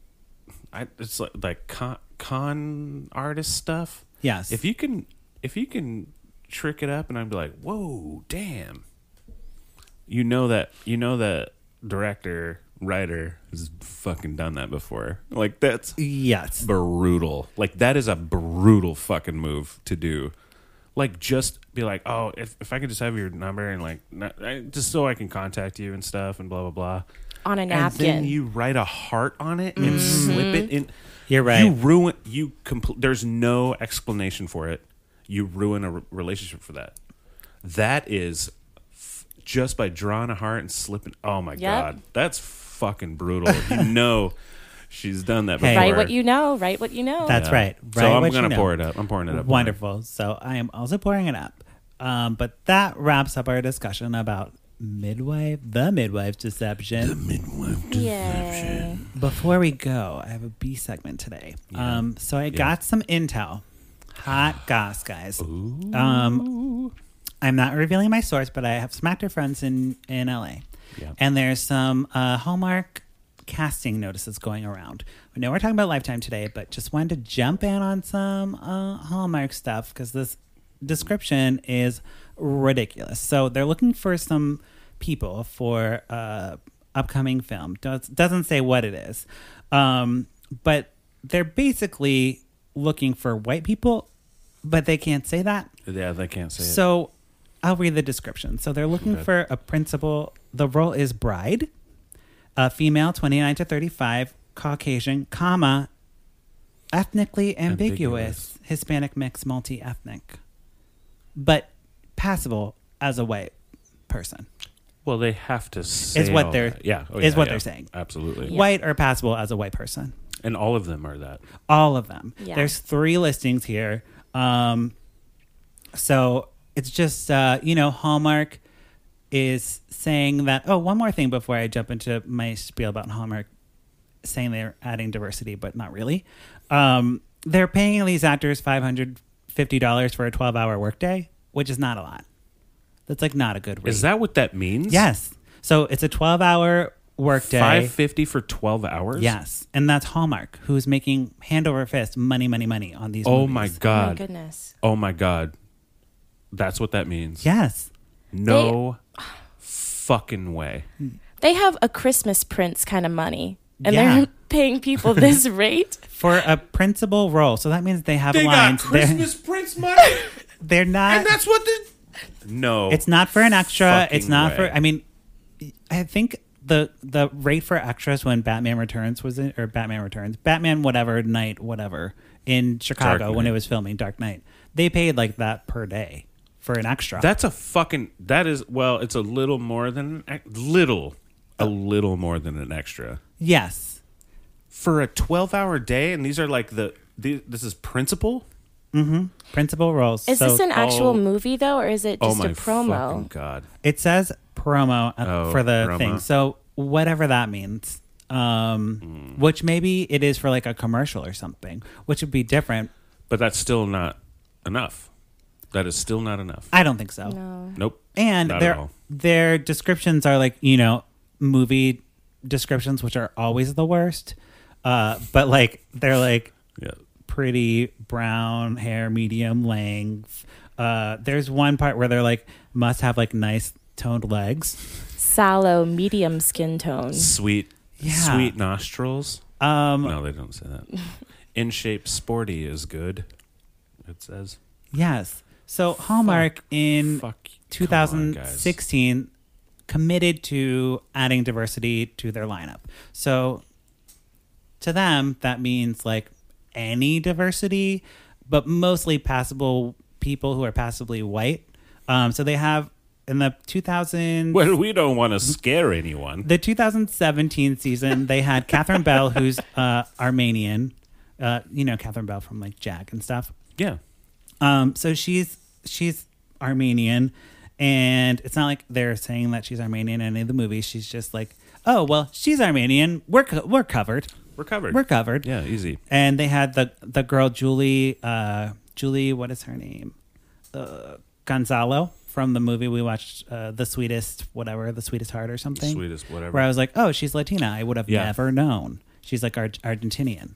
I it's like like con, con artist stuff. Yes. If you can, if you can trick it up, and I'd be like, whoa, damn. You know that you know that director writer has fucking done that before. Like that's yes. brutal. Like that is a brutal fucking move to do. Like just be like, oh, if if I could just have your number and like not, I, just so I can contact you and stuff and blah blah blah. On a And then napkin. you write a heart on it and slip it in. You're right. You ruin you. Compl- there's no explanation for it. You ruin a re- relationship for that. That is f- just by drawing a heart and slipping. Oh my Yep. god, that's fucking brutal. You know, she's done that before. Hey. Write what you know. Write what you know. That's Yeah. right. So Write I'm what you gonna know. pour it up. I'm pouring it up. Wonderful. So I am also pouring it up. Um, but that wraps up our discussion about midwife, the midwife deception. Midwife. Yay. Before we go, I have a B segment today. Yeah. Um, so I got some intel. Hot goss, guys. Um, I'm not revealing my source, but I have some actor friends in, in L A. Yeah. And there's some uh, Hallmark casting notices going around. I know we're talking about Lifetime today, but just wanted to jump in on some uh, Hallmark stuff because this description is ridiculous. So they're looking for some people for uh, upcoming film. Does, doesn't say what it is. Um, but they're basically looking for white people, but they can't say that. Yeah, they can't say it. So I'll read the description. So they're looking Okay. for a principal. The role is bride, a female, twenty-nine to thirty-five, Caucasian, comma, ethnically ambiguous, Ambiguous. Hispanic mix, multi-ethnic, but passable as a white person. Well, they have to say Is what all they're- that. yeah, oh, is yeah, what yeah. they're saying. Absolutely. Yeah. White or passable as a white person. And all of them are that. All of them. Yeah. There's three listings here. Um, so it's just, uh, you know, Hallmark is saying that. Oh, one more thing before I jump into my spiel about Hallmark saying they're adding diversity, but not really. Um, they're paying these actors five hundred fifty dollars for a twelve hour workday, which is not a lot. That's like not a good rate. Is that what that means? Yes. So it's a twelve hour workday. Five fifty for twelve hours. Yes. And that's Hallmark, who's making hand over fist money, money, money on these Oh movies. my Oh, my god. goodness. Oh my god. That's what that means. Yes. No fucking way. They have a Christmas Prince kind of money. And Yeah. they're paying people this rate. For a principal role. So that means they have lines. They're, Prince money, they're not. that's what the. No, It's not for an extra. fucking It's not way. for. I mean, I think the the rate for extras when Batman Returns was in, or Batman Returns, Batman whatever night whatever in Chicago Dark when Knight. it was filming Dark Knight, they paid like that per day for an extra. That's a fucking. That is well. It's a little more than an, little, a little more than an extra yes, for a twelve-hour day, and these are like the. These, this is principal. mm-hmm. Principal roles. Is So this an actual oh- movie though, or is it Oh just my a promo? fucking god! it says promo uh, Oh, for the promo. thing. So whatever that means. Um, Mm. which maybe it is for like a commercial or something, which would be different. But that's still not enough. That is still not enough. I don't think so. No. Nope. And Not at their all. their descriptions are like, you know, movie descriptions, which are always the worst. Uh, but like they're like Yeah. pretty brown hair, medium length. Uh, there's one part where they're like must have like nice toned legs. Sallow, medium skin tone. Sweet. Yeah. Sweet nostrils. Um, No, they don't say that. In shape, sporty is good. It says. Yes. So Hallmark in Fuck. two thousand sixteen committed to adding diversity to their lineup. So to them, that means like any diversity, but mostly passable people who are passably white. Um, so they have in the two thousand Well, we don't want to scare anyone. the two thousand seventeen season, they had Catherine Bell, who's uh, Armenian. Uh, you know Catherine Bell from like Jack and stuff. Yeah. Um, so she's she's Armenian, and it's not like they're saying that she's Armenian in any of the movies. She's just like, oh well, she's Armenian. We're co- we're covered. We're covered. We're covered. Yeah, easy. And they had the the girl Julie uh, Julie what is her name uh, Gonzalo from the movie we watched, uh, The Sweetest whatever The Sweetest Heart or something. Sweetest whatever. Where I was like, oh, she's Latina. I would have Yeah. never known. She's like Ar- Argentinian.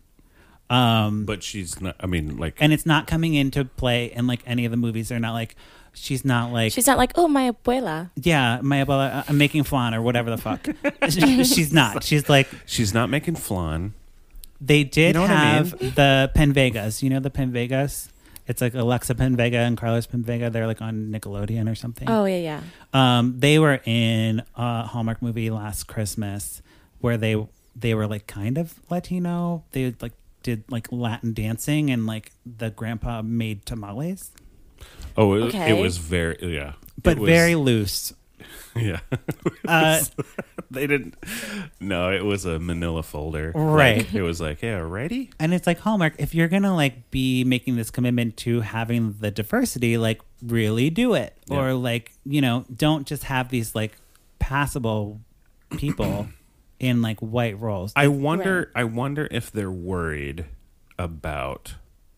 Um, But she's not. I mean, like. and it's not coming into play in like any of the movies. They're not like she's not like She's not like, oh, my abuela. yeah, my abuela, I'm making flan or whatever the fuck. She- she's not. She's like she's not making flan. they did You know what I have the Penvegas. You know the Penvegas? It's like Alexa Penvega and Carlos Penvega. They're like on Nickelodeon or something. Oh, yeah, yeah. Um, they were in a Hallmark movie last Christmas where they they were like kind of Latino. They like did like Latin dancing and like the grandpa made tamales, Oh, it, Okay. it was very. Yeah. but It was- very loose. Yeah. Uh, They didn't. No, it was a manila folder. Right. Like, it was like, yeah, ready? And it's like Hallmark, if you're gonna like be making this commitment to having the diversity, like really do it. Yeah. Or like, you know, don't just have these like passable people in like white roles. I wonder. I wonder if they're worried about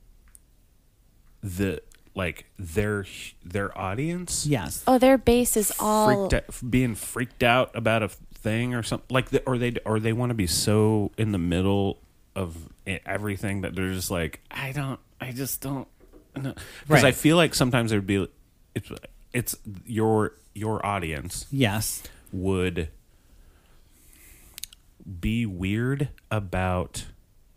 the like their their audience. Yes. Oh, their base is all. Freaked out, being freaked out about a thing or something like the, or they or they want to be so in the middle of e- everything that they're just like, I don't, I just don't, because Right. I feel like sometimes it would be, it's it's your your audience Yes. would be weird about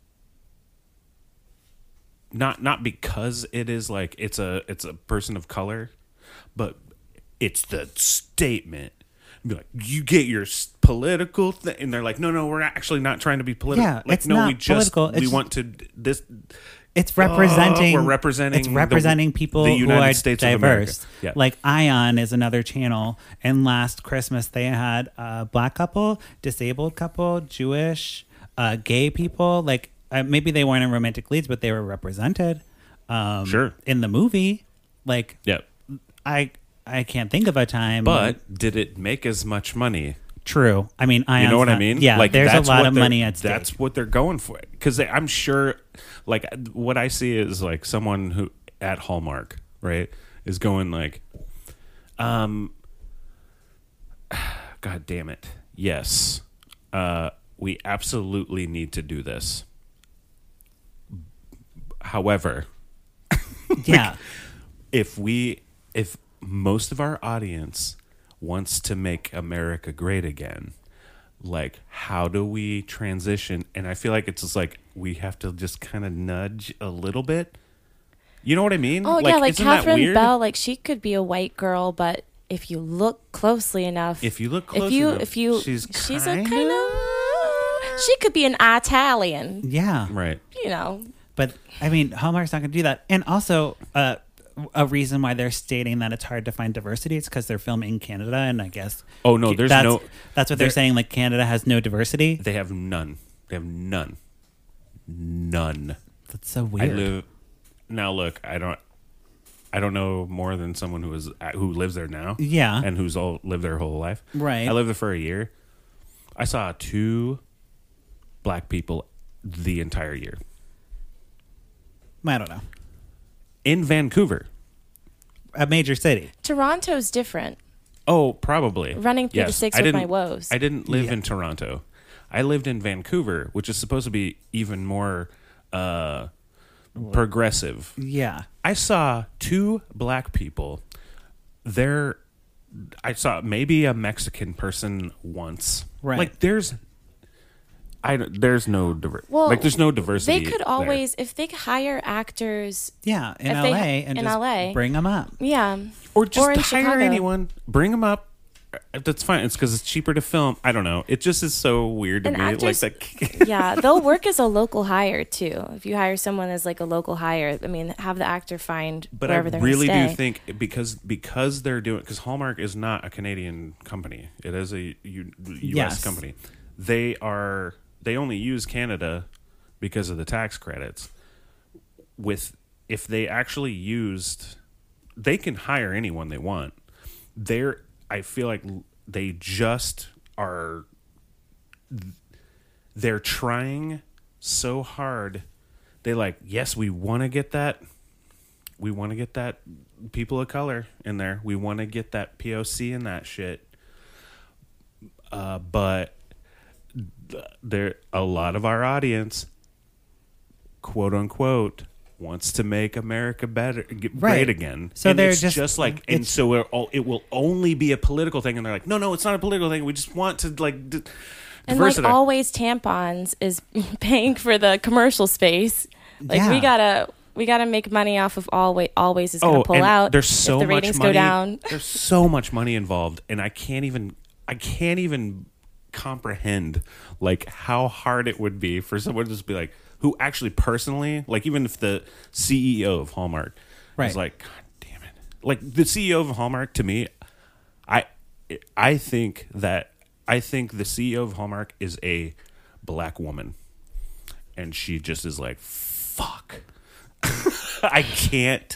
not not because it is like it's a it's a person of color, but it's the statement. Be like, you get your s- political thing, and they're like, no, no, we're actually not trying to be political. Yeah, like, it's no, not we just political. It's we just- want to d- this. It's representing. Oh, we're representing It's the- representing people the who United are States of America. diverse. Yeah. Like Ion is another channel, and last Christmas they had a black couple, disabled couple, Jewish, uh, gay people. Like uh, maybe they weren't in romantic leads, but they were represented. Um, Sure. In the movie, like Yeah, I I can't think of a time. but did it make as much money? true. I mean, Ion's You know what I not- mean? Yeah, like, there's a that's lot what of they're- money at stake. That's what they're going for. Because I'm sure, like, what I see is like someone who at Hallmark, right, is going like, um, God damn it, yes, uh, we absolutely need to do this. However, yeah. if we, if most of our audience wants to make America great again, like how do we transition? And I feel like it's just like we have to just kind of nudge a little bit. You know what I mean? Oh, yeah, like isn't that Catherine weird? Bell, like she could be a white girl, but if you look closely enough, If you look close if you enough, if you she's she's a kinda- kind of she could be an Italian, Yeah. Right. you know. But I mean, Hallmark's not going to do that. And also, uh, a reason why they're stating that it's hard to find diversity is because they're filming in Canada, and I guess Oh, no, there's that's, no- That's what they're there- saying. Like Canada has no diversity. They have none. They have none. None. That's so I weird. live now. Look, I don't. I don't know more than someone who is who lives there now. Yeah. and who's all lived their whole life. Right. I lived there for a year. I saw two black people the entire year I don't know. in Vancouver. A major city. Toronto's different. Oh, probably Running through the six I with my didn't- woes. I didn't live Yeah. in Toronto. I lived in Vancouver, which is supposed to be even more uh, progressive. Yeah. I saw two black people. There, I saw maybe a Mexican person once. Right. Like there's, I don't- there's no diver- Well, like there's no diversity. They could there. always, if they hire actors, Yeah. In If L A they- and in just L A. bring them up. yeah, or just or in hire Chicago. anyone, bring them up. That's fine. It's because it's cheaper to film. I don't know. It just is so weird to And me. actors- like that. yeah, they'll work as a local hire too. If you hire someone as like a local hire, I mean, have the actor find But I wherever they're really gonna do stay. think because because they're doing because Hallmark is not a Canadian company. It is a U, U S Yes. company. They are they only use Canada because of the tax credits. With if they actually used, they can hire anyone they want. They're I feel like they just are. They're trying so hard. They like yes, we want to get that. We want to get that people of color in there. We want to get that P O C in that shit. Uh, but th- there, a lot of our audience, quote unquote, wants to make America better, get Right. great again. So and they're it's just- just like, and it's- so we're all, it will only be a political thing. And they're like, no, no, it's not a political thing. We just want to like d- And like diversify. always, tampons is paying for the commercial space. Like we Yeah. gotta, we gotta make money off of always. Always is gonna oh, pull and out. there's so if the much ratings money. go down. There's so much money involved, and I can't even. I can't even comprehend like how hard it would be for someone to just be like, who actually personally, like, even if the C E O of Hallmark Right. is like, God damn it, like the C E O of Hallmark to me, I, I think that I think the C E O of Hallmark is a black woman, and she just is like, fuck. I can't.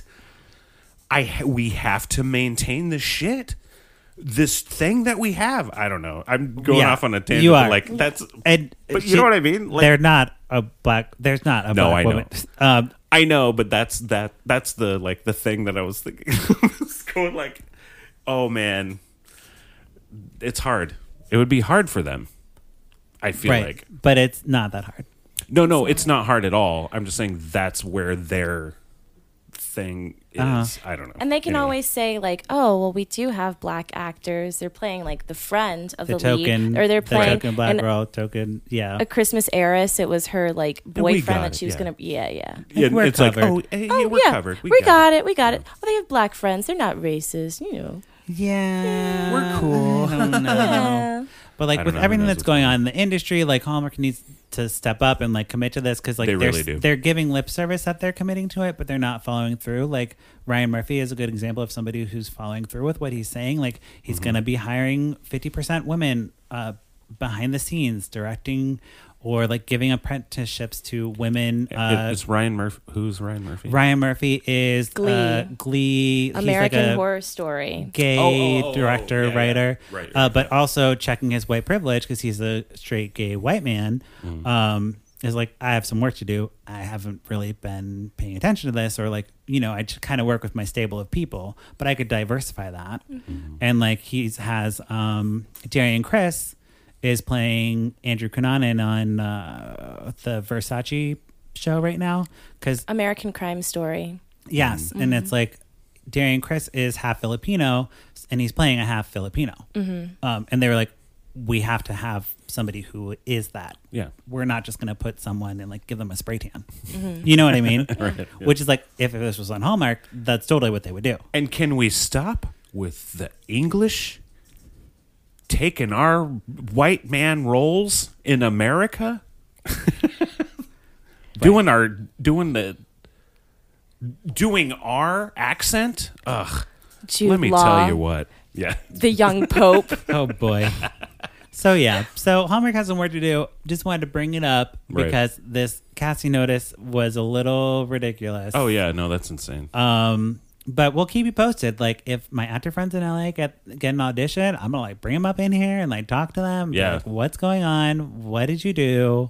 I we have to maintain this shit. This thing that we have. I don't know. I'm going Yeah, off on a tangent. you but are. like that's. And But you she- know what I mean? Like, they're not a black. There's not a No, black I know. woman. Um, I know, but that's that. That's the like the thing that I was thinking. It's going like, oh man, it's hard. It would be hard for them. I feel right. like. But it's not that hard. No, no, it's not hard at all. I'm just saying that's where their thing is. Uh-huh. I don't know. And they can Anyway. always say like, "Oh, well, we do have black actors. They're playing like the friend of The, the, token, lead, or they're the playing token black an- girl, token, yeah. a Christmas heiress. It was her like we boyfriend got that it, she was yeah. gonna. Yeah, yeah. Yeah, We're it's covered. like, oh, hey, yeah, oh we're yeah, covered. We, got, got it. We got it. Oh, they have black friends. They're not racist. You know. Yeah, We're cool. I don't know. Yeah. But I like don't with know who everything knows that's what's going going on in the industry, like Hallmark needs to step up and like commit to this because like They they're, really do. they're giving lip service that they're committing to it, but they're not following through. Like Ryan Murphy is a good example of somebody who's following through with what he's saying. Like he's Mm-hmm. going to be hiring fifty percent women uh, behind the scenes, directing or like giving apprenticeships to women. It- Uh, it's Ryan Murphy. Who's Ryan Murphy? Ryan Murphy is Glee. Uh, Glee. He's like American a Horror Story. gay Oh, oh, oh, oh, director, yeah, yeah. writer, Right, right, uh, but right. also checking his white privilege because he's a straight gay white man. Mm. Um, is like, I have some work to do. I haven't really been paying attention to this, or like, you know, I just kind of work with my stable of people, but I could diversify that. Mm-hmm. And like, he's has um, Darian Chris is playing Andrew Cunanan on uh, the Versace show right now because American Crime Story. yes, Mm-hmm. and it's like Darian Chris is half Filipino, and he's playing a half Filipino. Mm-hmm. Um, and they were like, we have to have somebody who is that. Yeah. We're not just going to put someone and like give them a spray tan. Mm-hmm. You know what I mean? Right, yeah. Which is like, if this was on Hallmark, that's totally what they would do. And can we stop with the English taking our white man roles in America, doing our doing the doing our accent. Ugh. Jude Let me Law, tell you what. Yeah. the young pope. Oh boy. So yeah, so Hallmark has some work to do. Just wanted to bring it up Right. because this casting notice was a little ridiculous. Oh yeah, no, that's insane. Um, but we'll keep you posted. Like if my actor friends in L A get get an audition, I'm gonna like bring them up in here and like talk to them. Be Yeah. like, what's going on? What did you do?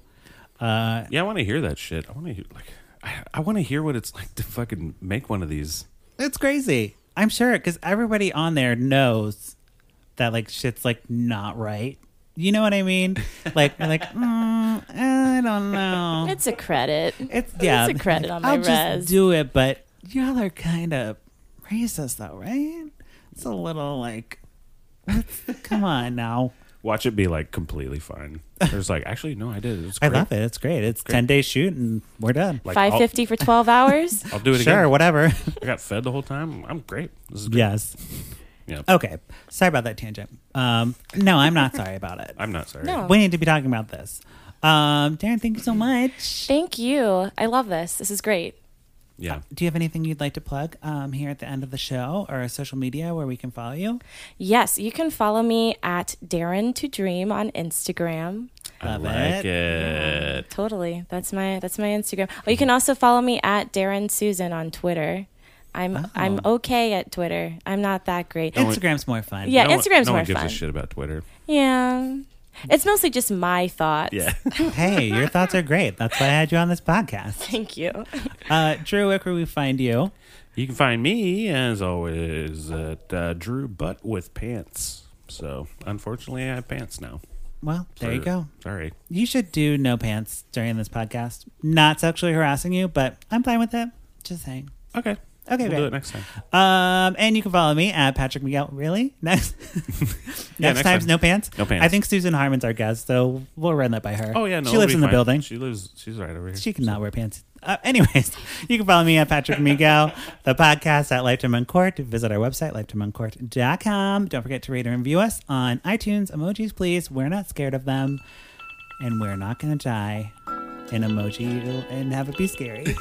Uh, Yeah, I want to hear that shit. I want to hear like I, I want to hear what it's like to fucking make one of these. it's crazy. I'm sure because everybody on there knows that like shit's like not right. You know what I mean? Like, they're like, mm, I don't know. It's a credit. It's yeah, It's a credit on my I'll res. just do it, but y'all are kind of racist, though, right? It's a little like, let's- come on now. Watch it be like completely fine. There's like, actually, no, I did. It's I great. love it. It's great. It's Great. ten days shoot and we're done. Like, Five I'll- fifty for twelve hours. I'll do it Sure, again. whatever. I got fed the whole time. I'm great. This is great. Yes. Yeah. Okay. Sorry about that tangent. Um, no, I'm not sorry about it. I'm not sorry. No. We need to be talking about this. Um, Darren, thank you so much. Thank you. I love this. This is great. Yeah. Do you have anything you'd like to plug um, here at the end of the show or social media where we can follow you? Yes, you can follow me at Darren to Dream on Instagram. I Love like it. it. Totally. That's my that's my Instagram. Oh, you can also follow me at Darren Susan on Twitter. I'm Oh. I'm okay at Twitter. I'm not that great. one- Instagram's more fun. Yeah, No one- Instagram's no more one gives fun. a shit about Twitter. Yeah. It's mostly just my thoughts. Yeah. Hey, your thoughts are great. That's why I had you on this podcast. Thank you. Uh, Drew, where can we find you? You can find me, as always, at uh, Drew Butt with Pants. So, unfortunately, I have pants now. Well, there you For- go. Sorry. You should do no pants during this podcast. Not sexually harassing you, but I'm fine with it. Just saying. Okay. Okay, We'll great. do it next time. Um, and you can follow me at Patrick Miguel. Really? Next, next, next time's time. no pants. No pants. I think Susan Harmon's our guest, so we'll run that by her. Oh, yeah. No, she it'll lives be in the fine. building. She lives, she's right over here. She cannot wear pants. Uh, anyways, you can follow me at Patrick Miguel, the podcast at Lifetime Uncorked. Visit our website, lifetime uncorked dot com. Don't forget to rate and review us on iTunes. Emojis, please. We're not scared of them. And we're not going to die in emoji and have it be scary.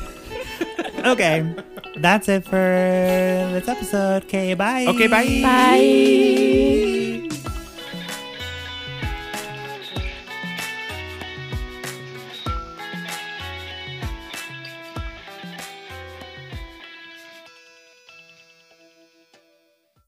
Okay. That's it for this episode. Okay, bye. Okay, bye. Bye.